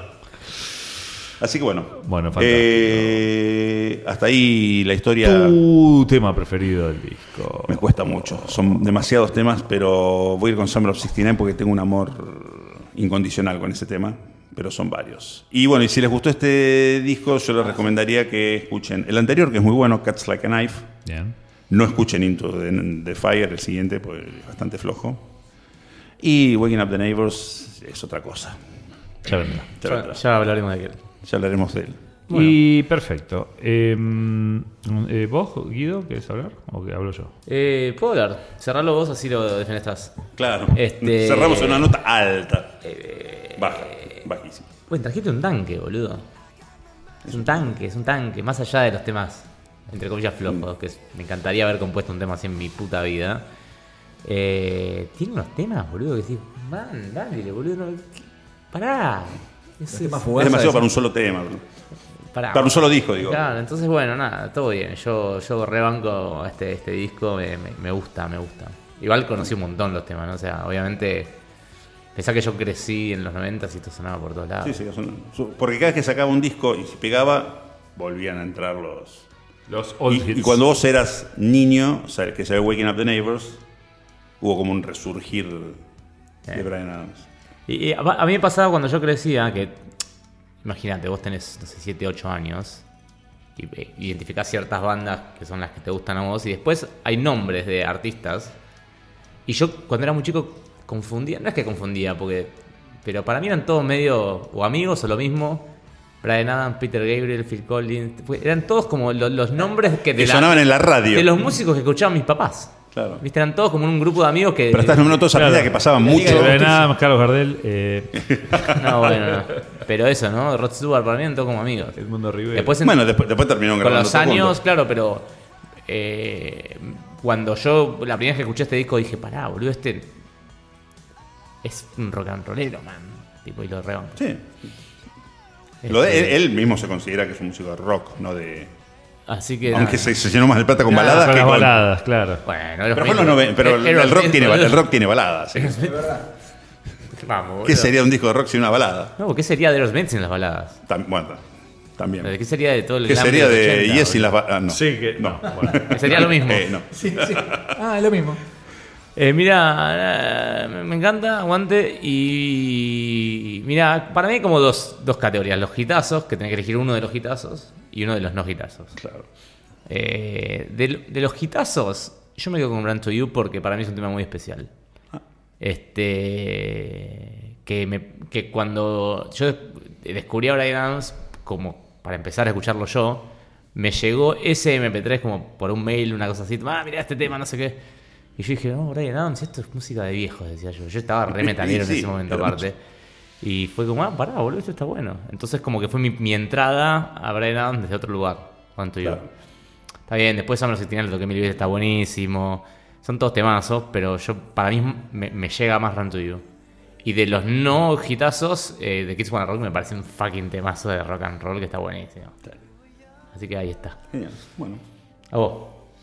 Así que bueno. Bueno, fantástico. Hasta ahí la historia Tu tema preferido del disco. me cuesta mucho. Son demasiados temas, pero voy a ir con Summer of 69 porque tengo un amor incondicional con ese tema. Pero son varios. Y bueno, y si les gustó este disco, yo les recomendaría que escuchen el anterior, que es muy bueno, Cuts Like a Knife. Bien. No escuchen Into the Fire, el siguiente, pues es bastante flojo. Y Waking Up the Neighbors es otra cosa. Ya vendrá. Ya hablaremos de aquel. Ya hablaremos de él. Y perfecto. ¿Vos, Guido, querés hablar? ¿O que hablo yo? ¿Puedo hablar? Cerralo vos, así lo defenestás. Claro. Este- Cerramos en una nota alta. Baja, bajísima. Bueno, trajiste un tanque, boludo. Es un tanque. Más allá de los temas, entre comillas, flojos, que me encantaría haber compuesto un tema así en mi puta vida. Tiene unos temas, boludo, que decís, man, dale, boludo, no, pará. Los temas Es fugaces. demasiado para un solo tema, bro. Pará. Para un solo disco, digo. Claro, entonces bueno, nada, todo bien. Yo rebanco este disco, me gusta. Igual conocí un montón los temas, ¿no? O sea, obviamente, pensá que yo crecí en los 90 y esto sonaba por todos lados. Sí, porque cada vez que sacaba un disco y se pegaba, volvían a entrar los... Los old hits. Y cuando vos eras niño, o sea, que se ve Waking Up the Neighbors, hubo como un resurgir de Bryan Adams. Y a mí me pasaba cuando yo crecía que, imagínate, vos tenés, no sé, 7, 8 años y identificás ciertas bandas que son las que te gustan a vos y después hay nombres de artistas y yo cuando era muy chico confundía, no es que confundía, pero para mí eran todos medio o amigos o lo mismo. Bryan Adams, Peter Gabriel, Phil Collins, eran todos como los nombres Que sonaban en la radio. de los músicos que escuchaban mis papás. Claro. Viste, eran todos como un grupo de amigos que... Pero estás nombrando todas esas Claro. medidas que pasaban mucho. Nada más Carlos Gardel. No, bueno, no. Pero eso, ¿no? Rod Stewart para mí eran todos como amigos. Edmundo Rivera. Después Bueno, después terminaron con grabando los todo años, juntos. claro, pero cuando yo la primera vez que escuché este disco dije, pará, boludo, este es un rock and rollero, man. Tipo, y lo rebanco. Sí. Este, Él mismo se considera que es un músico de rock, no de... Así que Aunque nada. se llenó más de plata con Claro, baladas con que las con... baladas, claro. Bueno, Pero, fue en los 90, pero el rock tiene baladas. ¿Sí? Vamos, boludo. ¿Qué sería un disco de rock sin una balada? No, ¿qué sería de Aerosmith sin las baladas? Bueno, también. ¿Qué sería de todo el ¿Qué glam sería los de 80, Yes sin boludo? las baladas? No. Sí, que. No, bueno. Que sería lo mismo. No. Sí. Es lo mismo. Mira, me encanta, aguante. Y mira, para mí hay como dos categorías: los hitazos, que tenés que elegir uno de los hitazos y uno de los no hitazos. Claro. De los hitazos, yo me quedo con Run to You porque para mí es un tema muy especial. Que cuando yo descubrí a Bryan Adams, como para empezar a escucharlo yo, me llegó ese MP3 como por un mail, una cosa así, mirá este tema, no sé qué. Y yo dije, Bryan Adams, esto es música de viejos, decía yo. Yo estaba re metalero en ese momento aparte. Y fue como, pará, boludo, esto está bueno. Entonces como que fue mi entrada a Bryan Adams desde otro lugar. Cuanto yo. Está bien, después Summer of '69 le toqué 1000 veces, está buenísimo. Son todos temazos, pero para mí me llega más Run to You. Y de los no hitazos, de Kids Wanna Rock me parece un fucking temazo de rock and roll que está buenísimo. Así que ahí está. Genial. Bueno. A vos.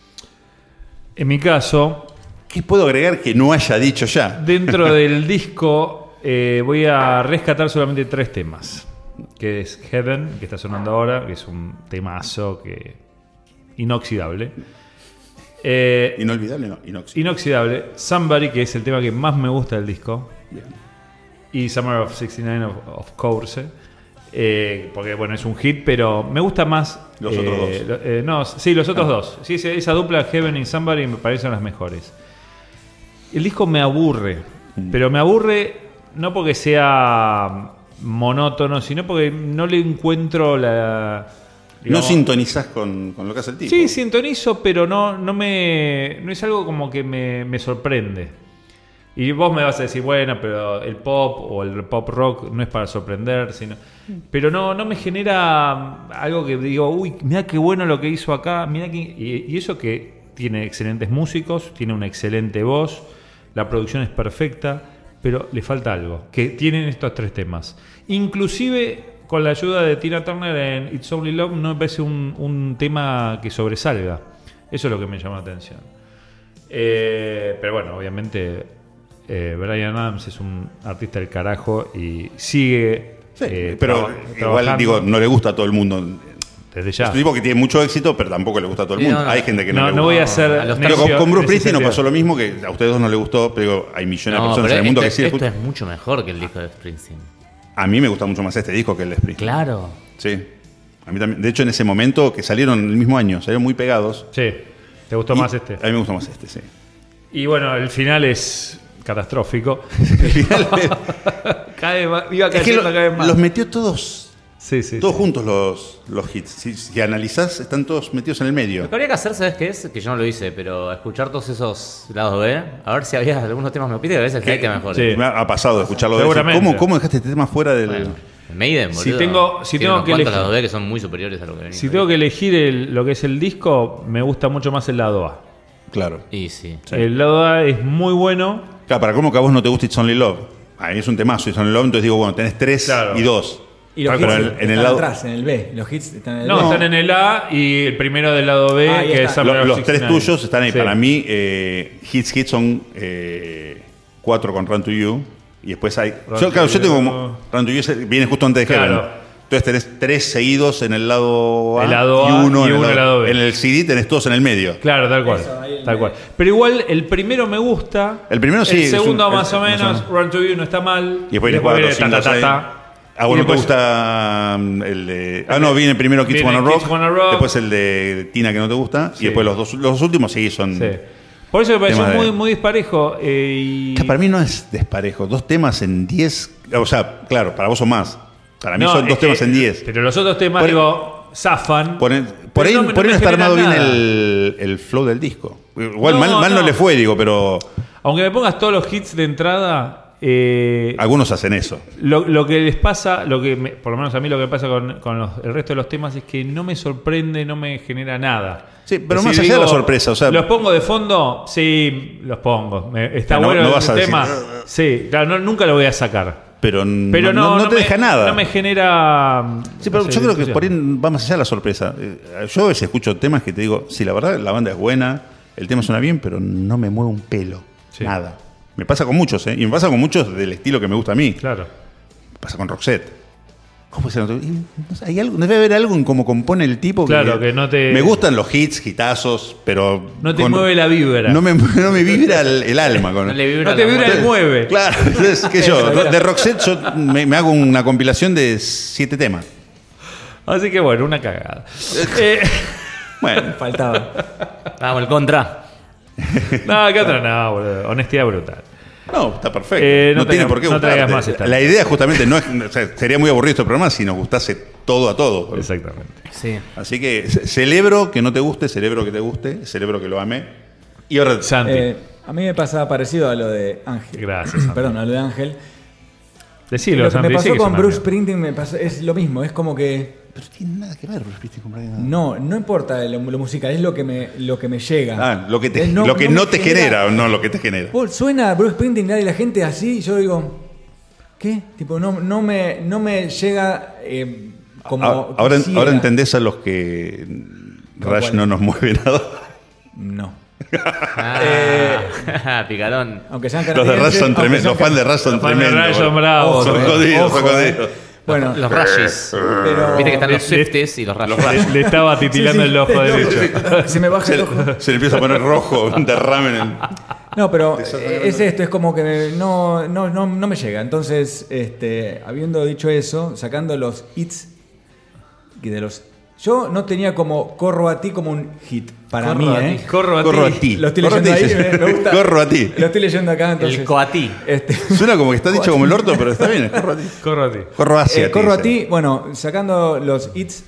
En mi caso, ¿qué puedo agregar que no haya dicho ya? Dentro del disco voy a rescatar solamente 3 temas. Que es Heaven, que está sonando ahora, que es un temazo inoxidable. Inolvidable, no, inoxidable. Somebody, que es el tema que más me gusta del disco. Bien. Y Summer of '69, of course. Porque bueno, es un hit, pero me gusta más los otros dos. Los otros dos. Sí, esa dupla Heaven y Somebody me parecen las mejores. El disco me aburre, pero me aburre no porque sea monótono, sino porque no le encuentro la... Digamos, ¿no sintonizás con lo que hace el tipo? Sí, sintonizo, pero no es algo como que me sorprende. Y vos me vas a decir, bueno, pero el pop o el pop rock no es para sorprender, pero no me genera algo que digo, uy, mira qué bueno lo que hizo acá, y eso que tiene excelentes músicos, tiene una excelente voz, la producción es perfecta, pero le falta algo, que tienen estos 3 temas. Inclusive con la ayuda de Tina Turner en It's Only Love no me parece un tema que sobresalga. Eso es lo que me llama la atención. Pero bueno, obviamente Bryan Adams es un artista del carajo y sigue. Sí, pero igual digo, no le gusta a todo el mundo. Desde ya. Es un tipo que tiene mucho éxito, pero tampoco le gusta a todo el mundo. Hay gente que no le gusta. No voy a hacer. Pero con Bruce Springsteen nos pasó lo mismo, que a ustedes dos no les gustó, pero digo, hay millones de personas en el mundo que sí les gusta. Esto es mucho mejor que el disco de Springsteen. A mí me gusta mucho más este disco que el de Springsteen. Claro. Sí. A mí también. De hecho, en ese momento que salieron el mismo año, salieron muy pegados. Sí. ¿Te gustó más este? A mí me gustó más este, sí. Y bueno, el final es catastrófico. Iba cayendo cada vez más. Los metió todos. Sí. Todos juntos los hits. Si analizás, están todos metidos en el medio. Lo que habría que hacer, ¿sabes qué es? Que yo no lo hice, pero escuchar todos esos lados B, a ver si había algunos temas mejores, a veces hay temas mejores. Sí. Me ha pasado de escucharlo. Seguramente. ¿Cómo dejaste este tema fuera del...? Bueno, Maiden, Si boludo. tengo que elegir, lados B que son muy superiores a lo que venía. Si tengo que elegir lo que es el disco, me gusta mucho más el lado A. Claro. Y sí. El lado A es muy bueno. Claro, para cómo que a vos no te gusta It's Only Love. A mí es un temazo It's Only Love, entonces digo, bueno, tenés 3 y 2. Y los hits en el lado atrás, en el B. Los hits están en el B. No, están en el A y el primero del lado B, que es Summer of los 69. 3 tuyos están ahí. Sí. Para mí, hits son 4 con Run to You. Y después hay... Yo tengo como... Run to You viene justo antes de Heaven. Entonces tenés 3 seguidos en el lado A, el lado y uno en el lado B. En el CD tenés todos en el medio. Claro, tal cual. Tal cual. Pero igual el primero me gusta. El primero sí. El segundo más o menos. Run to You no está mal. Y después viene 4, 5, 6. Ah, bueno, te gusta el de... no, viene primero Kids Wanna Rock, después el de Tina que no te gusta, y después los últimos sí son... Sí. Por eso me pareció muy disparejo. Para mí no es desparejo, 2 temas en 10, o sea, claro, para vos son más. Para mí son 2 temas en 10. Pero los otros temas, zafan. Por ahí no está armado bien el flow del disco. Igual mal no le fue, digo, pero... Aunque me pongas todos los hits de entrada... algunos hacen eso. Lo que les pasa, por lo menos a mí lo que pasa con el resto de los temas es que no me sorprende, no me genera nada. Sí, pero más allá de la sorpresa, o sea, ¿los pongo de fondo? Sí, los pongo. Está bueno no vas el a tema. Decir... Sí, claro, nunca lo voy a sacar. Pero no te deja nada. No me genera... Sí, pero yo creo que por ahí va más allá de la sorpresa. Yo a veces escucho temas que te digo, sí, la verdad, la banda es buena, el tema suena bien, pero no me mueve un pelo. Sí. Nada. Me pasa con muchos, y me pasa con muchos del estilo que me gusta a mí. Claro. Me pasa con Roxette. ¿Cómo puede ser? ¿Hay algo? Debe haber algo en cómo compone el tipo. Claro, que no te... Me gustan los hitazos, pero... No te mueve la vibra. No me vibra el alma. No te vibra el mueve. Claro, entonces, ¿qué yo? De Roxette yo me hago una compilación de 7 temas. Así que bueno, una cagada. Bueno, Faltaba. Vamos, el contra. No, ¿qué otra? No, boludo. Honestidad brutal. no, está perfecto. No tiene traigas- por qué no traigas gustarte. más esta. La idea justamente no es, o sea, sería muy aburrido este programa si nos gustase todo a todo. Exactamente. Sí. Así que celebro que no te guste, celebro que te guste, celebro que lo amé. Y ahora Santi. A mí me pasa parecido a lo de Ángel. Gracias, Santi. Perdón, a lo de Ángel. Decilo, Lo que Santi. me decí pasó que con son Bruce amigos. Springsteen es lo mismo. Es como que pero tiene nada que ver, Bruce Springsteen, con Brian Adams. no importa lo musical, es lo que me llega. Ah, lo que, te, Es lo que no me te genera, no lo que te genera. Vos, suena Bruce Springsteen y la gente así, y yo digo, ¿qué? Tipo, no me llega como Ahora quisiera. entendés a los que Rush ¿cuál? no nos mueve nada. No. Picarón. Aunque sean Los de Rush son tremendos, los fans de Rush son Los fans de tremendos. Rush son boludo. bravos. Son Ojo, jodidos, son ojo, jodidos. Bueno, Los Rushes. pero Viste que están los Le- Swifties y los Rushes. Le estaba titilando Sí, sí. el ojo derecho. se me baja el ojo. Se le empieza a poner rojo, un derrame en el... No, pero es esto, es como que no me llega. Entonces, habiendo dicho eso, sacando los hits y de los... Yo no tenía como Corro a ti como un hit para Corro mí, a ¿eh? ti. Corro a ti. Lo estoy Corro a leyendo ti, ahí, sí. me gusta. Corro a ti. Lo estoy leyendo acá, entonces... El coatí. Suena como que está dicho como el orto, pero está bien, es corro a ti. Corro a ti. Corro hacia ti. Corro a dice. ti, bueno, sacando los hits,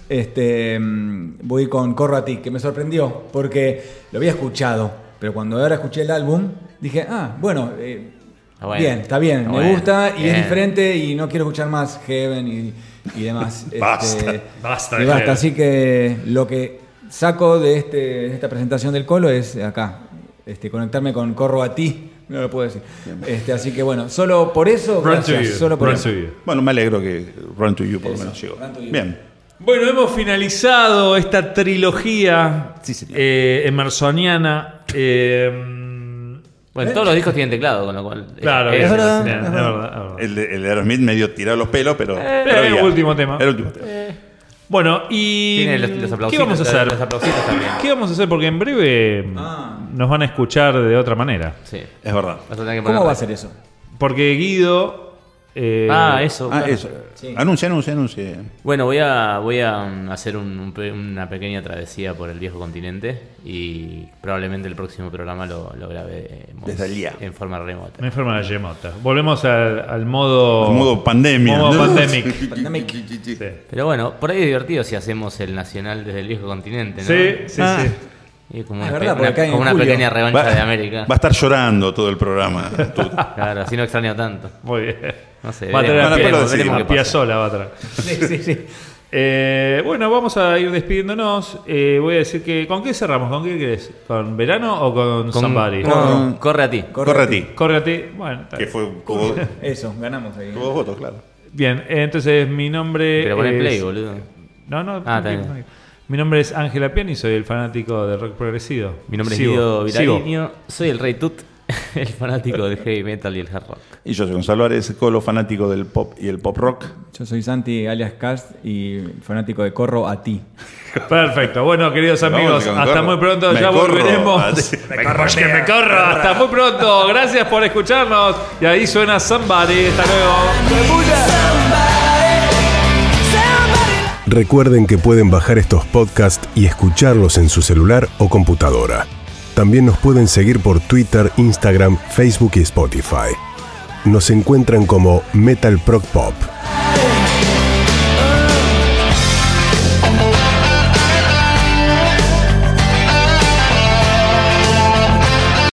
voy con Corro a ti, que me sorprendió, porque lo había escuchado, pero cuando ahora escuché el álbum, dije, bueno, Bueno. bien, está bien, Está me bueno, gusta y bien. es diferente y no quiero escuchar más Heaven y demás. Basta, basta Y de basta, Heaven. así que lo que saco de esta presentación del Colo es acá, conectarme con Corro a ti, no lo puedo decir. Así que bueno, solo por eso, Run to gracias, you. solo por Run eso. to you. Bueno, me alegro que Run to You por lo menos llegó. Run to You. Bien. Bueno, hemos finalizado esta trilogía Sí, señor. emersoniana. Bueno, todos los discos tienen teclado, con lo cual. Claro, es es verdad. verdad, es verdad. El de Aerosmith medio tirado los pelos, pero el ya. último tema. El último tema. Bueno, y Tiene los aplausitos. ¿qué vamos a hacer? Los aplausitos también. ¿Qué vamos a hacer? Porque en breve nos van a escuchar de otra manera. Sí. Es verdad. Vas a tener que ¿Cómo poner- va a ser eso? Porque Guido... Eso. Ah, claro. eso. Sí. Anuncie. Bueno, voy a hacer una pequeña travesía por el viejo continente y probablemente el próximo programa lo grabemos Desde allá. en forma remota. Me enferma la yemota. Volvemos al modo... El modo pandemia. Modo ¿no? pandemic. Pandemic. Sí, Pero bueno, por ahí es divertido si hacemos el nacional desde el viejo continente, ¿no? sí, sí. Ah. sí. Y es como Es una, verdad, porque cae en como una julio. pequeña revancha Va, de América. va a estar llorando todo el programa. Tú. Claro, así no extraño tanto. Muy bien. No sé, Va a traer Bueno, a después lo Pia- decidimos. a qué pasa. Piazzolla va a traer. Sí. Bueno, vamos a ir despidiéndonos. Voy a decir que... ¿Con qué cerramos? ¿Con qué querés? ¿con Verano o con Somebody? Corre a ti. Corre a ti. Corre a ti. Bueno, está Que bien. fue tuvo Eso, ganamos ahí. dos votos, claro. Bien, entonces mi nombre Pero poné es... play, boludo. No, Ah, está tranquilo, bien. tranquilo. Mi nombre es Ángela Piani y soy el fanático de rock progresivo. Mi nombre Sigo, es Guido sigo. Vitaliño. Soy el Rey Tut, el fanático del heavy metal y el hard rock. Y yo soy Gonzalo Ares, Colo, fanático del pop y el pop rock. Yo soy Santi alias Cast y fanático de Corro a ti. Perfecto. Bueno, queridos Vamos, amigos, que me hasta corro. muy pronto. Me Ya corro. volveremos. Pues que me corro. Hasta muy pronto. Gracias por escucharnos. Y ahí suena Somebody. Hasta luego. Recuerden que pueden bajar estos podcasts y escucharlos en su celular o computadora. También nos pueden seguir por Twitter, Instagram, Facebook y Spotify. Nos encuentran como Metal Prog Pop.